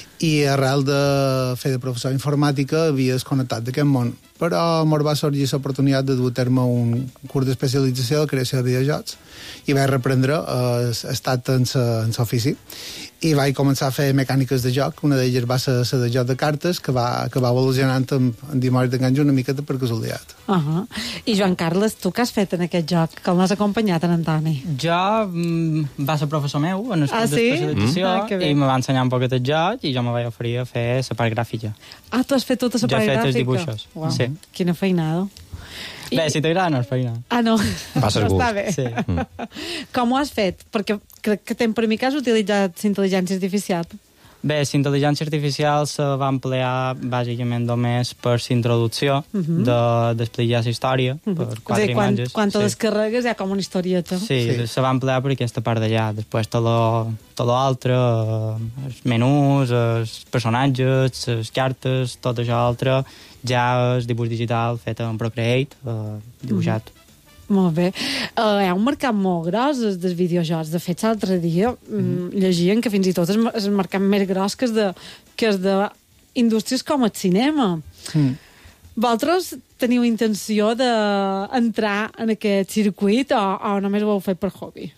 i arrel de fer de professor d'informàtica havia desconnectat d'aquest món. Però m'ho va sorgir l'oportunitat de dur a terme un curs d'especialització de creació de videojocs i vaig reprendre eh, estat en l'ofici i vaig començar a fer mecàniques de joc. Una d'elles va ser la de joc de cartes, que va, que va evolucionant amb, amb dimonis d'enganxa una miqueta per casualitat. Uh -huh. I Joan Carles, tu què has fet en aquest joc? Com l'has acompanyat, en Antoni? Jo mm, va ser professor meu en el Ah, curs sí? d'especialització Mm. Ah, que bé. i me va ensenyar un poquet el joc i jo me vaig oferir a fer la part gràfica. Ah, tu has fet tota la Jo part he fet els gràfica? dibuixos, Uau, sí. quina feinada. I... Bé, si t'agrada no és feina. Ah, no. Va ser gust. Està bé. Sí. Mm. Com ho has fet? Perquè crec que temps per mi que has utilitzat intel·ligència artificial. Bé, la intel·ligència artificial se va emplear bàsicament només per la introducció Uh -huh. de, d'explicar la història, Uh -huh. per És a quatre dir, quan, imatges. quan te sí. descarregues hi ha com una historieta. Sí, sí, se va emplear per aquesta part d'allà. Després tot lo, tot lo altre, eh, els menús, els personatges, les cartes, tot això altre, ja és dibuix digital fet en Procreate, eh, dibuixat. Mm. Molt bé. Uh, hi ha un mercat molt gros dels videojocs. De fet, l'altre dia mm. llegien que fins i tot és, és el mercat més gros que és de, que és de indústries com el cinema. Mm. Vosaltres teniu intenció d'entrar en aquest circuit o, o només ho heu fet per hobby?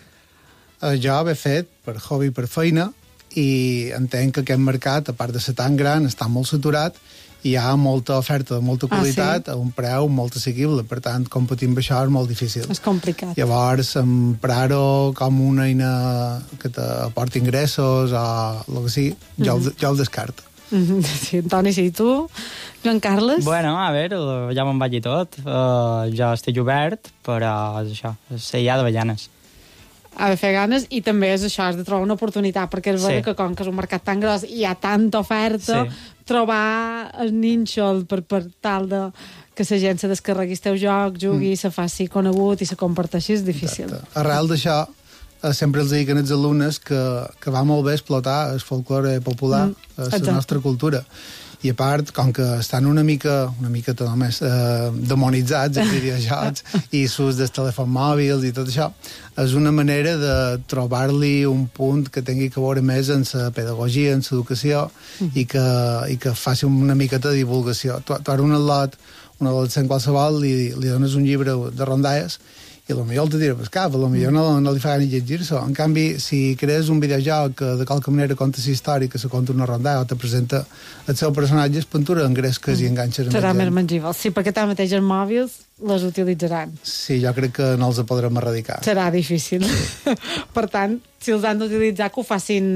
Uh, jo ho he fet per hobby, per feina, i entenc que aquest mercat, a part de ser tan gran, està molt saturat, hi ha molta oferta de molta qualitat ah, sí? a un preu molt assequible. Per tant, competir amb això és molt difícil. És complicat. Llavors, emprar-ho com una eina que t'aporti ingressos o el que sigui, jo, mm -hmm. jo ho descarto. Sí, Antoni, sí, tu? Joan Carles? Bueno, a veure, ja me'n vaig dir tot. Uh, jo estic obert, però és això, és la I A d'Avellanes. Ha de fer ganes i també és això, has de trobar una oportunitat, perquè és Sí. vera que com que és un mercat tan gros i hi ha tanta oferta, Sí. trobar el nínxol per, per tal de que la gent se descarregui el teu joc, jugui, mm. se faci conegut i se comparteixi, és difícil. Exacte. Arrel d'això, eh, sempre els dic als alumnes que, que va molt bé explotar el folklore popular, Mm, mm. exacte. la nostra cultura. I a part, com que estan una mica, una mica només eh, demonitzats els videojocs i l'ús dels telèfons mòbils i tot això, és una manera de trobar-li un punt que tingui que veure més en la pedagogia, en l'educació mm. i, que, i que faci una miqueta de divulgació. Tu, tu ara un al·lot, un adolescent qualsevol, li, li dones un llibre de rondalles i potser el te tira per cap, potser no, no li fa ni llegir-se. En canvi, si crees un videojoc que de qualque manera conta la història, que se conta una rondalla o te presenta el seu personatge, és pintura, engresques mm. i enganxes. Serà més mangible. Sí, perquè tanmateix els mòbils les utilitzaran. Sí, jo crec que no els podrem erradicar. Serà difícil. Per tant, si els han d'utilitzar, que ho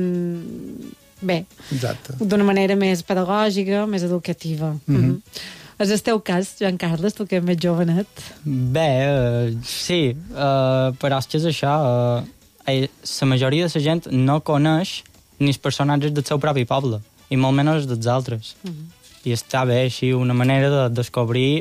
facin bé. Exacte. D'una manera més pedagògica, més educativa. Mm -hmm. Mm-hmm. És el teu cas, Joan Carles, tu que ets més jovenet? Bé, uh, sí, uh, però és que és això. Uh, la majoria de la gent no coneix ni els personatges del seu propi poble, i molt menys dels altres. Uh -huh. I està bé, així, una manera de descobrir...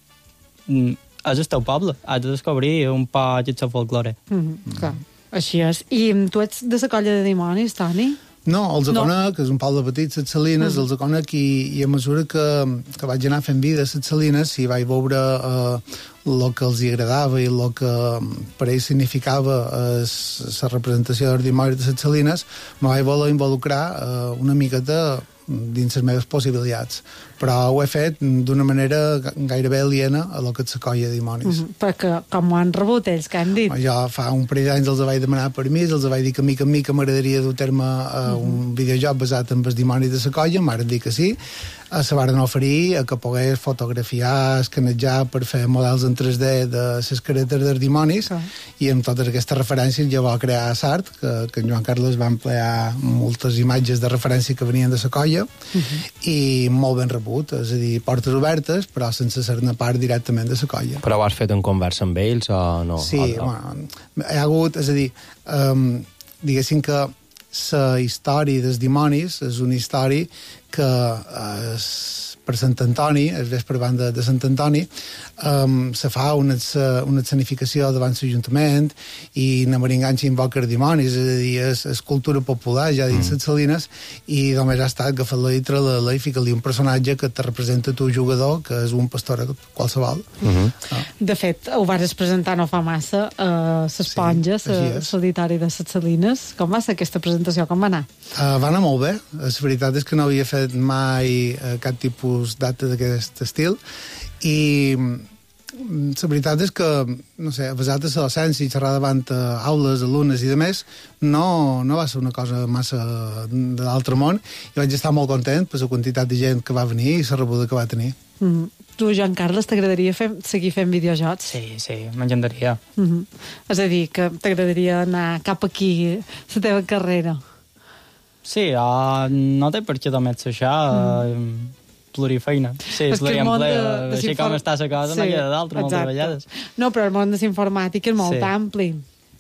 Mm, és el teu poble, has de descobrir un poc el seu folklore. Uh -huh. Clar, així és. I tu ets de la colla de dimonis, Toni? No, els No. conec, és un poble petit, Set Salines, mm. els conec i, i a mesura que, que vaig anar fent vida a Set Salines i vaig veure eh, el que els hi agradava i el que per ells significava la representació dels dimonis de Set Salines, me vaig voler involucrar eh, una miqueta dins les meves possibilitats. Però ho he fet d'una manera gairebé aliena a lo que et s'acolla de dimonis. Mm -hmm. Perquè com ho han rebut ells, que han dit? Jo fa un parell d'anys els vaig demanar permís, els vaig dir que mica en mica m'agradaria dur a terme uh, un videojoc basat en els dimonis de la colla, m'han dit que sí, uh, se van oferir a que pogués fotografiar, escanejar per fer models en tres D de les caretes dels dimonis, ah. i amb totes aquestes referències jo vaig crear Sart, que, que en Joan Carles va emplear moltes imatges de referència que venien de la colla, uh -huh. i molt ben rebut, és a dir, portes obertes, però sense ser-ne part directament de la colla. Però ho has fet en conversa amb ells o no? Sí, o no? Bueno, hi ha hagut, és a dir, um, diguéssim que la història dels dimonis és una història que és per Sant Antoni, el vespre abans de, de Sant Antoni, um, se fa una, una escenificació davant l'Ajuntament i na Maringanxa invoca els dimonis, és a dir, és, és cultura popular ja dins mm. les Salines, i només ha estat agafat la lletra la lei i ficar-li un personatge que te representa tu jugador, que és un pastor qualsevol. Mm -hmm. ah. De fet, ho vas presentar no fa massa a l'Esponja, sí, l'auditori de les Salines. Com va ser aquesta presentació? Com va anar? Uh, va anar molt bé. La veritat és que no havia fet mai uh, cap tipus d'acte d'aquest estil, i la veritat és que, no sé, basat en la docència i xerrar davant aules, alumnes i demés, no, no va ser una cosa massa de l'altre món, i vaig estar molt content per la quantitat de gent que va venir i la rebuda que va tenir. Mm. Tu, Joan Carles, t'agradaria fer, seguir fent videojocs? Sí, sí, m'encantaria. Mm -hmm. És a dir, que t'agradaria anar cap aquí, la teva carrera? Sí, uh, no té per què només això, mm. uh, plurifeina. Sí, és pluriempleo. De, així com està la cosa, sí, no queda d'altra, moltes vegades. No, però el món de la informàtica és molt sí. ampli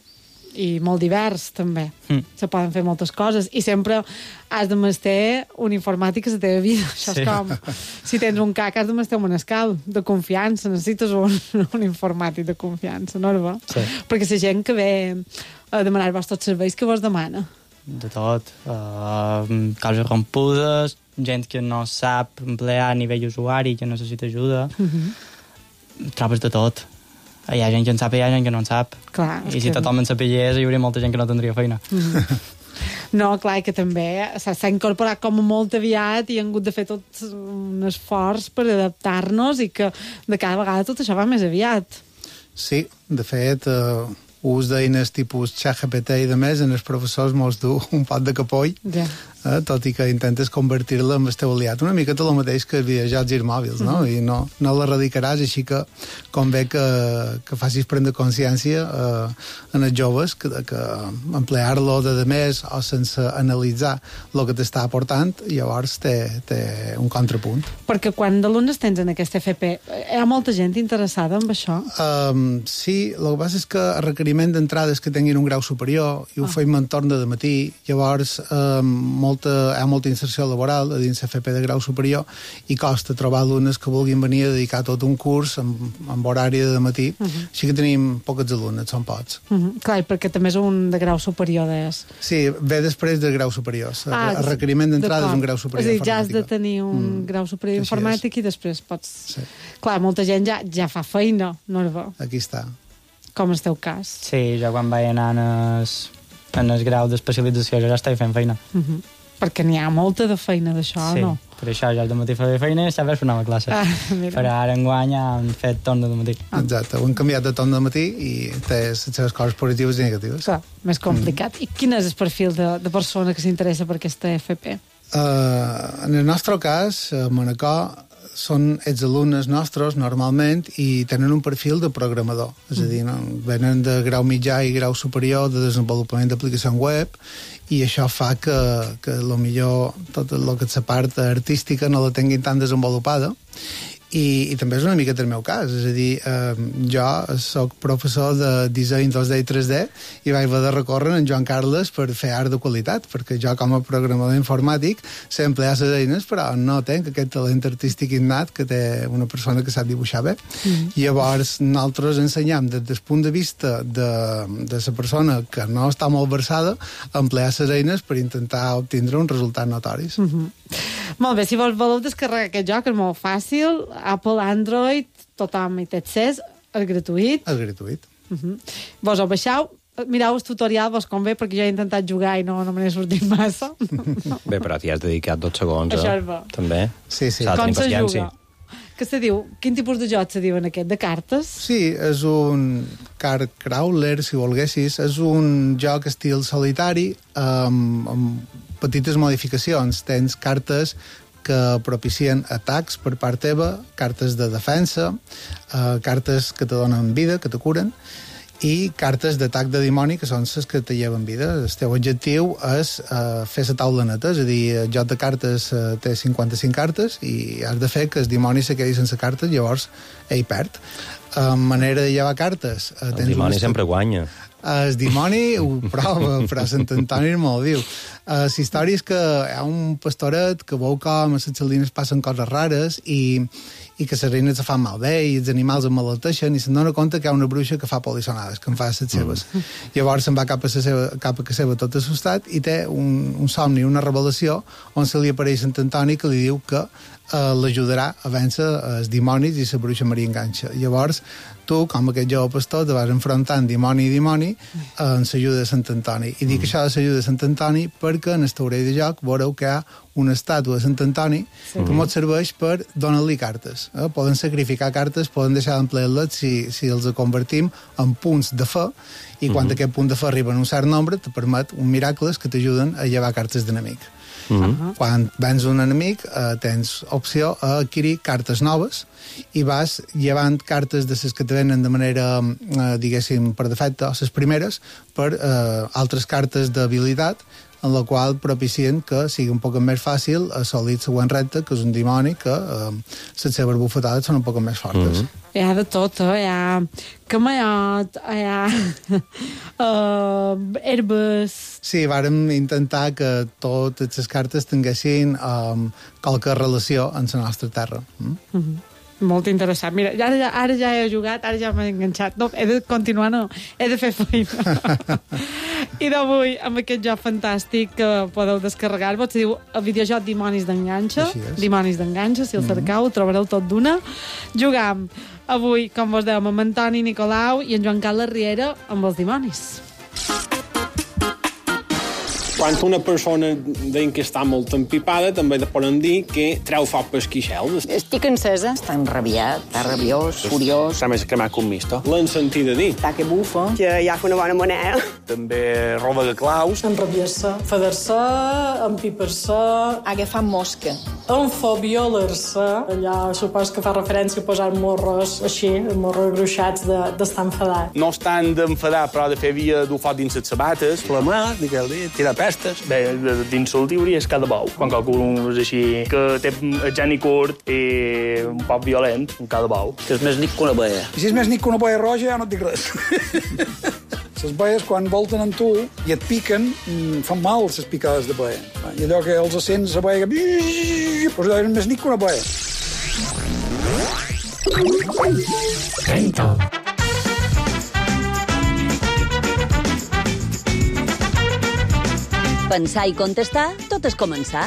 i molt divers, també. Mm. Se poden fer moltes coses i sempre has de mester un informàtic a la teva vida. Això sí. És com, si tens un cac, has de mester un manescal de confiança. Necessites un, un informàtic de confiança, no és bo? Sí. Perquè la gent que ve a demanar-vos tots serveis, que vos demana? De tot. Uh, causes rompudes, gent que no sap emplear a nivell usuari, que necessita ajuda. Uh -huh. Trobes de tot. Hi ha gent que en sap i hi ha gent que no en sap. Clar, I si que... tothom en sapigués, hi hauria molta gent que no tindria feina. Uh -huh. No, clar, que també s'ha incorporat com molt aviat i han hagut de fer tot un esforç per adaptar-nos i que de cada vegada tot això va més aviat. Sí, de fet... Uh... ús d'eines tipus ChatGPT i de més, en els professors mos du un pot de capoll, yeah. eh, tot i que intentes convertir-la en el teu aliat. Una miqueta el mateix que els videojocs i els mòbils, no? Uh -huh. I no, no l'erradicaràs, així que convé que, que facis prendre consciència eh, en els joves que, que emplear-lo de, de més o sense analitzar el que t'està aportant, llavors té, té un contrapunt. Perquè quan d'alumnes tens en aquest F P, hi ha molta gent interessada en això? Um, sí, el que passa és que a requerir d'entrades que tinguin un grau superior i ho ah. feim en torn de matí, llavors eh, molta, hi ha molta inserció laboral a dins F P de grau superior i costa trobar alumnes que vulguin venir a dedicar tot un curs amb, amb horari de matí, uh -huh. així que tenim pocs alumnes, són pocs. Uh -huh. Clar, perquè també és un de grau superior és... Sí, ve després de grau superior. Ah, el requeriment d'entrada és un grau superior. És a dir, ja has de tenir un mm. grau superior informàtic i després pots... Sí. Clar, molta gent ja, ja fa feina, no és bo. Aquí està. Com és el teu cas? Sí, jo quan vaig anar en el, en el grau d'especialització ja estava fent feina. Uh -huh. Perquè n'hi ha molta de feina d'això, sí, no? Per això ja al matí feia feina i ja vaig fer una classe. Ah, però ara enguany han fet torn de matí. Ah. Exacte, ho han canviat de torn de matí i té les seves coses positives i negatives. Clar, més complicat. Mm. I quin és el perfil de, de persona que s'interessa per aquesta F P? Uh, en el nostre cas, a Manacor, són els alumnes nostres, normalment, i tenen un perfil de programador. És a dir, no? Venen de grau mitjà i grau superior de desenvolupament d'aplicacions web, i això fa que, que potser tot el que és la part artística no la tinguin tan desenvolupada. I, i també és una miqueta el meu cas, és a dir, eh, jo soc professor de disseny dos D i tres D i vaig haver de recórrer en Joan Carles per fer art de qualitat, perquè jo com a programador informàtic sé emplear les eines, però no tenc aquest talent artístic innat que té una persona que sap dibuixar bé. Mm. Llavors nosaltres ensenyam des del punt de vista de, de la persona que no està molt versada a emplear les eines per intentar obtindre uns resultats notoris. Mm -hmm. Molt bé, si vols voleu descarregar aquest joc és molt fàcil, Apple, Android, tothom hi té accés, és gratuït. És gratuït. Uh -huh. Vos ho baixau mireu el tutorial, vos convé, perquè jo he intentat jugar i no, no me n'he sortit massa. Bé, però t'hi has dedicat dos segons, Això eh? és bo. També. Sí, sí. S'ha de Com tenir se paciència. juga? Què se diu? Quin tipus de joc se diu en aquest? De cartes? Sí, és un card crawler, si volguessis. És un joc estil solitari amb, amb petites modificacions. Tens cartes que propicien atacs per part teva, cartes de defensa, eh, cartes que te donen vida, que te curen, i cartes d'atac de dimoni, que són les que te lleven vida. El teu objectiu és eh, fer la taula neta, és a dir, el joc de cartes eh, té cinquanta-cinc cartes i has de fer que el dimoni se quedi sense cartes, llavors ell perd. En manera de llevar cartes... Eh, El dimoni sempre guanya. El dimoni ho prova, però Sant Antoni no ho diu. Uh, la història és que hi ha un pastoret que veu com a les sardines passen coses rares i, i que les reines se fan malbé i els animals em malalteixen i se'n dona compte que hi ha una bruixa que fa polissonades, que en fa les seves. Mm. Llavors se'n va cap a, seva, cap a casa seva tot assustat i té un, un somni, una revelació on se li apareix Sant Antoni que li diu que uh, l'ajudarà a vèncer els dimonis i la bruixa Maria Enganxa. Llavors tu, com aquest jove pastor, te vas enfrontant dimoni i dimoni en l'ajuda de Sant Antoni. I dic mm. això de l'ajuda de Sant Antoni perquè en el taulell de joc veureu que hi ha una estàtua de Sant Antoni sí. que mos serveix per donar-li cartes. Eh? Poden sacrificar cartes, poden deixar d'emplear-les si, si els convertim en punts de fe i quan mm-hmm. aquest punt de fe arriba en un cert nombre te permet un miracles que t'ajuden a llevar cartes d'enemic. Mm-hmm. Quan vens un enemic eh, tens opció a adquirir cartes noves i vas llevant cartes de les que te venen de manera, eh, diguéssim, per defecte, o les primeres, per eh, altres cartes d'habilitat en la qual propicien que sigui un poc més fàcil assolir el següent repte, que és un dimoni que eh, les seves bufetades són un poc més fortes. Mm-hmm. Hi ha de tot, eh? Hi ha camallot, hi ha uh, herbes... Sí, vàrem intentar que totes les cartes tinguessin um, qualque relació amb la nostra terra. Mm? Mm-hmm. Molt interessant. Mira, ara ja, ara ja he jugat, ara ja m'he enganxat. No, he de continuar, no. He de fer feina. I d'avui, amb aquest joc fantàstic que podeu descarregar-vos, se diu el videojoc Dimonis d'Enganxa. Dimonis d'Enganxa, si el cercau, ho trobareu tot d'una. Jugam avui, com vos dèiem, amb Antoni Nicolau i en Joan Carles Riera amb els dimonis. Quan una persona deien que està molt empipada, també poden dir que treu foc per esquixel. Estic encesa. Està enrabiat, està rabiós, furiós. Està més cremat que un misto. L'han sentit a dir. Està que bufa. Que ja fa una bona moneda. També roba de claus. Enrabiar-se, fadar-se, empipar-se... Agafar mosca. Enfobiolar-se. Allà supos que fa referència a posar morros així, morros gruixats d'estar enfadat. No estan d'enfadar, però de fer via dur foc dins les sabates, flamar, digueu-li, tirar pestes. Bé, d'insult hi hauria és cada bou. Quan qualcú és així, que té el geni curt i un poc violent, un cada bou. Que és més nic que una boia. I si és més nic que una boia roja, ja no et dic res. Les boies, quan volten amb tu i et piquen, fan mal les picades de boia. I allò que els sents la boia que... Pues allò és més nic que una boia. Tento. Pensar i contestar, tot és començar.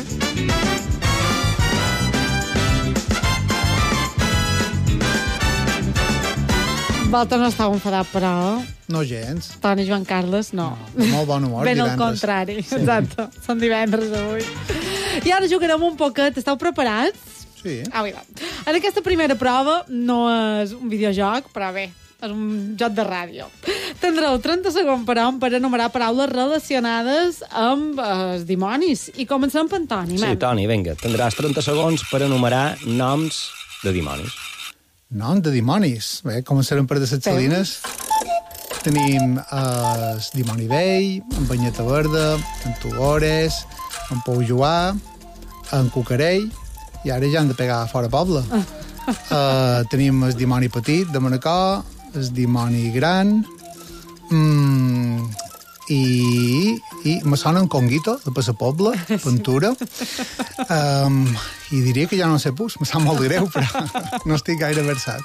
Walter no estava enfadat, però... No gens. Toni Joan Carles, no. no molt bon humor, ben divendres. al contrari, sí. Exacte. Són divendres avui. I ara jugarem un poquet. Esteu preparats? Sí. Ah, mira. En aquesta primera prova no és un videojoc, però bé, és un joc de ràdio. Tindreu trenta segons per on per enumerar paraules relacionades amb eh, els dimonis. I comencem per en Toni. Sí, Toni, vinga. Tindràs trenta segons per enumerar noms de dimonis. Nom de dimonis? Bé, començarem per de les salines. Tenim eh, el dimoni vell, en Banyeta Verda, en Tugores, en Pou Joà, en Cucarell, i ara ja han de pegar fora poble. Uh, tenim el dimoni petit de Manacor, el dimoni gran, mm, i, i me sona en Conguito, de Passapobla, Ventura. Um, I diria que ja no sé pus, me sap molt greu, però no estic gaire versat.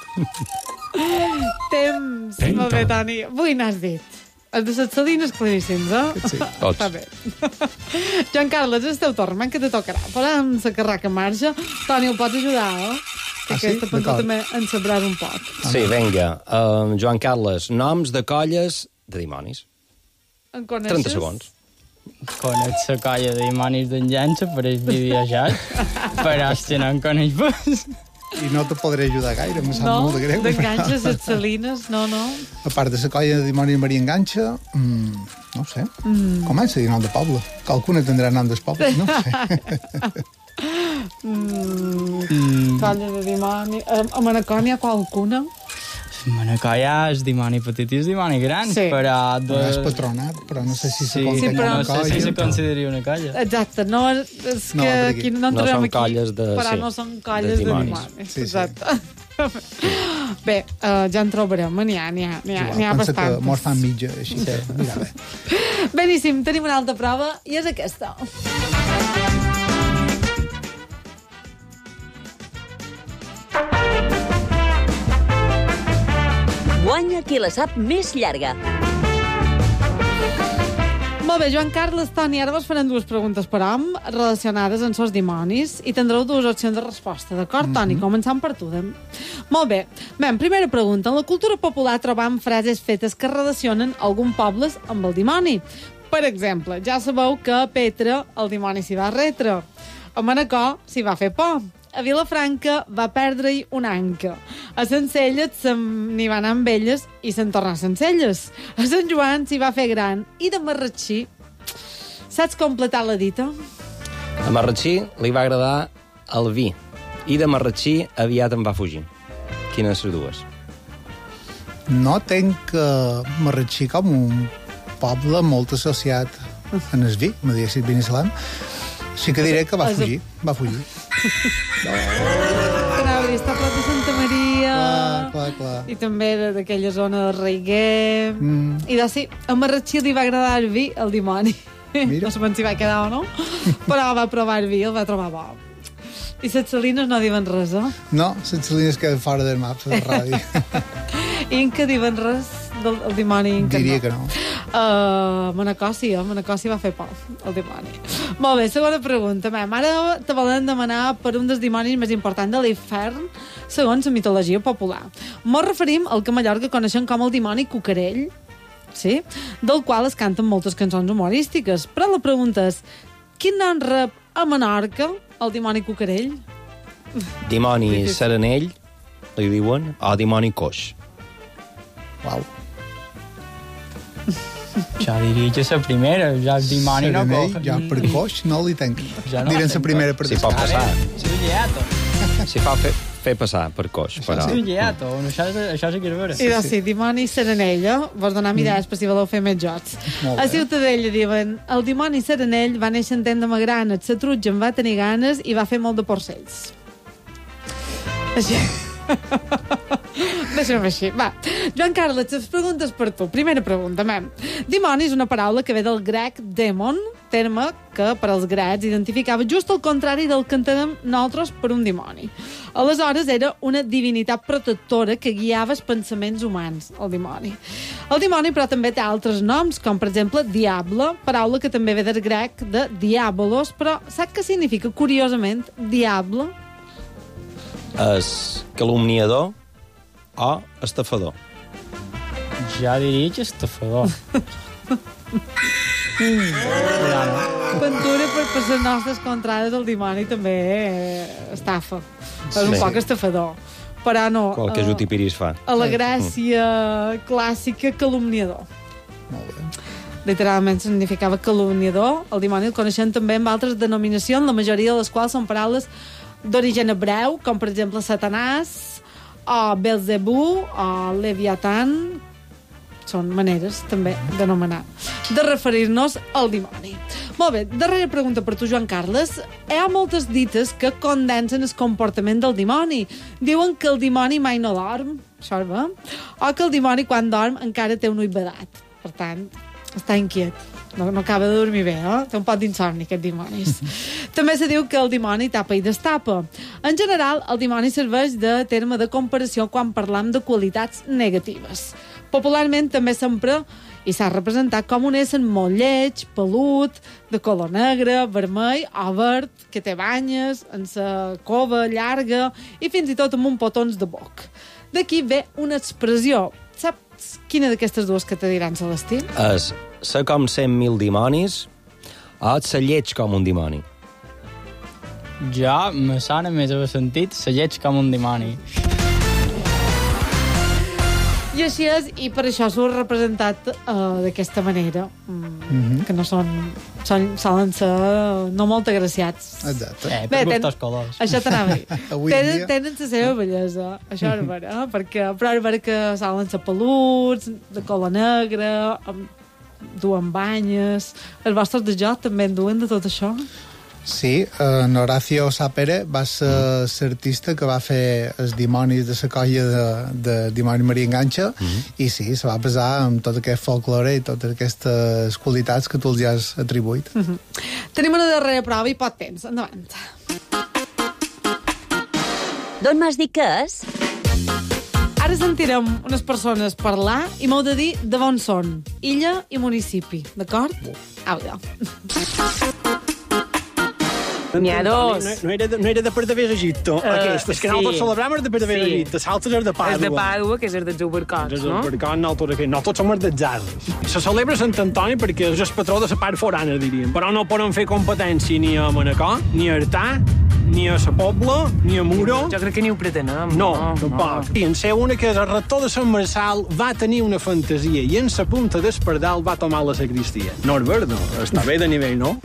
Temps. Tenta. Molt bé, Toni. Avui n'has dit. Els de les salines claríssims, eh? Sí, tots. Està bé. Joan Carles, és teu torn, man que te tocarà. Posa'm la carraca en marxa. Toni, el pots ajudar, eh? Que ah, sí? aquesta pensa també en sabràs un poc. Sí, vinga. Uh, Joan Carles, noms de colles de dimonis. En coneixes? trenta segons. Conec la colla de dimonis d'enganxa per el videojoc, però si no en coneix pas. I no te podré ajudar gaire, em sap No, molt de greu. d'enganxes, les salines, no, no. A part de la colla de dimonis Maria Enganxa, mmm, no ho sé, mm. comença a dir nom de poble. Qualcuna tindrà nom del poble, no ho sé. mm, mm. Colla de dimoni... A, a Manacor n'hi ha qualcuna? A Manacor hi ha el dimoni petit i el dimoni gran, sí. però... De... És patronat, però no sé si se sí, compta sí, però com a no sé colla. si se consideraria una colla. Exacte, no, és No, que perquè aquí no no entrarem són aquí, colles de- però sí, no són colles de de dimonis. dimonis. Sí, sí. Exacte. Bé, uh, ja en trobarem, n'hi ha, n'hi ha, n'hi ha, n'hi ha Pensa que bastantes. mos fan mitja, així que mira bé. Beníssim, tenim una altra prova i és aquesta. Guanya qui la sap més llarga. Molt bé, Joan Carles, Toni, ara vos farem dues preguntes per hom relacionades amb els dimonis i tindreu dues opcions de resposta, d'acord, mm -hmm. Toni? Començant per tu. De... Molt bé. Bé, primera pregunta. En la cultura popular trobam frases fetes que relacionen algun poble amb el dimoni. Per exemple, ja sabeu que a Petra el dimoni s'hi va retre. A Manacor s'hi va fer por. A Vilafranca va perdre-hi una anca. A Sencelles se'n n'hi va anar amb elles i se'n torna a Sencelles. A Sant Joan s'hi va fer gran. I de Marratxí, saps completar la dita? A Marratxí li va agradar el vi i de Marratxí aviat en va fugir. Quines són les dues? No tenc uh, Marratxí com un poble molt associat en el vi, me diria Vini Salam. Sí que diré que va fugir, va fugir. No. Que anava a dir, està a prop de Santa Maria... Clar, clar, clar. I també d'aquella zona de Reiguer... Mm. I de sí, a Marratxí li va agradar el vi, el dimoni. Mira. No sabem si va quedar o no, però va provar el vi, el va trobar bo. I les salines no diuen res, eh? No, les salines queden fora del mapa de ràdio. I en què diuen res del el dimoni? En Diria no. que no. Uh, Manacor sí, eh? Manacor sí va fer por, el dimoni. Molt bé, segona pregunta. Mem, ara te volen demanar per un dels dimonis més importants de l'infern, segons la mitologia popular. Mos referim al que a Mallorca coneixem com el dimoni cucarell, sí? Del qual es canten moltes cançons humorístiques. Però la pregunta és, quin nom rep a Menorca el dimoni cucarell? Dimoni serenell, li diuen, o dimoni coix. Uau. Jo diria que la primera, ja el dimoni no Serenell, coix. ja per coix no li tenc. Ja no Direm tenc la primera per Si pot passar. Sí, lleato. Si fa fer, fer passar per coix, però... Sí, lleato. Això, això sí que és vera. I doncs sí, dimoni serenell, eh? Vos donam idees per si voleu fer més jocs. Molt A bé. Ciutadella diuen, el dimoni serenell va néixer en tenda magrana, la trutja en va tenir ganes i va fer molt de porcells. Així... Deixa'm així. Va, Joan Carles, les preguntes per tu. Primera pregunta, mem. Dimoni és una paraula que ve del grec demon, terme que per als grecs identificava just el contrari del que entenem nosaltres per un dimoni. Aleshores era una divinitat protectora que guiava els pensaments humans, el dimoni. El dimoni, però, també té altres noms, com per exemple diable, paraula que també ve del grec de diabolos, però sap què significa, curiosament, diable? És calumniador o estafador. Ja diria que estafador. Mm. Ventura per, per les nostres contrades el dimoni també eh, estafa. És un Sí. poc estafador. Però no... Qual que eh, Jutipiris fa. a la gràcia clàssica, calumniador. Molt bé. Literalment significava calumniador. El dimoni el coneixem també amb altres denominacions, la majoria de les quals són paraules d'origen hebreu, com per exemple Satanàs, o Belzebú, o Leviatán. Són maneres, també, d'anomenar, de referir-nos al dimoni. Molt bé, darrera pregunta per tu, Joan Carles. Hi ha moltes dites que condensen el comportament del dimoni. Diuen que el dimoni mai no dorm, això és bé, o que el dimoni, quan dorm, encara té un ull badat. Per tant, està inquiet. No, no acaba de dormir bé, eh? Té un pot d'insomni, aquest dimonis. També se diu que el dimoni tapa i destapa. En general, el dimoni serveix de terme de comparació quan parlam de qualitats negatives. Popularment també s'empra i s'ha representat com un ésser molt lleig, pelut, de color negre, vermell o verd, que té banyes, en sa cova llarga i fins i tot amb un potons de boc. D'aquí ve una expressió. Saps quina d'aquestes dues que te diran, Celestí? És ser com cent mil dimonis o ser lleig com un dimoni? Jo me sona més haver sentit ser lleig com un dimoni. I així és, i per això surt representat uh, d'aquesta manera, mm, Mhm. que no són, són... solen ser no molt agraciats. Exacte. Eh, per gustos colors. Això t'anava a dir. Avui en tenen, dia. tenen la seva bellesa, això és vera, eh? perquè, però és vera que solen ser peluts, de color negre, amb, duen banyes. Els vostres de joc també en duen de tot això? Sí, en Horacio Sapere va ser l'artista que va fer els dimonis de la colla de, de Dimoni Maria Enganxa, Mm-hmm. i sí, se va basar en tot aquest folklore i totes aquestes qualitats que tu els has atribuït. Mm -hmm. Tenim una darrera prova i pot temps. Endavant. D'on m'has dit que és? Ara sentirem unes persones parlar i m'heu de dir de on són. Illa i municipi, d'acord? Àudio. N'hi ha dos. No, no, era de, no era de Perdavés, Egipto. Uh, Aquest, és que sí. nosaltres celebrem el de Perdavés, Sí. Egipto. L'altre és de Pàdua. És de Pàdua, que és el dels Ubercots, És no? el Ubercot, nosaltres aquí. Nosaltres som els dels Arles. Se celebra Sant Antoni perquè és el patró de la part forana, diríem. Però no poden fer competència ni a Manacor, ni a Artà, ni a la Pobla, ni a Muro. Jo crec que ni ho pretenem. No, no tampoc. I en ser una que és el rector de Sant Marçal va tenir una fantasia i en sa punta d'espardal va tomar la sagristia. No és verd, no. Està bé de nivell, no?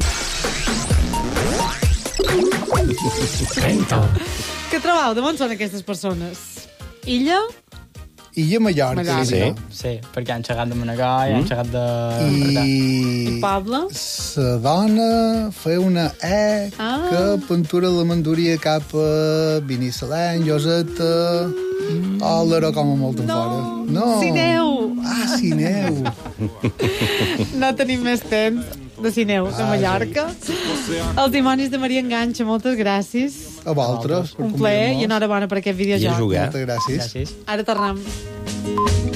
Què trobeu? De on són aquestes persones? Illa? Illa Mallorca. Mallorca. Sí. Sí, perquè han xerrat de Manacor i han xerrat de... I... I Pablo? La dona feia una E Ah. que pintura la manduria cap a Binissalem, Lloseta... Òlera com a molt en fora. No. Sineu! Ah, Sineu. No tenim més temps de Sineu, de Ah, Mallorca. Els dimonis de Maria Enganxa, moltes gràcies. A vosaltres. per Un plaer convidar-nos. i enhorabona per aquest videojoc. Moltes gràcies. Gràcies. Ara tornem.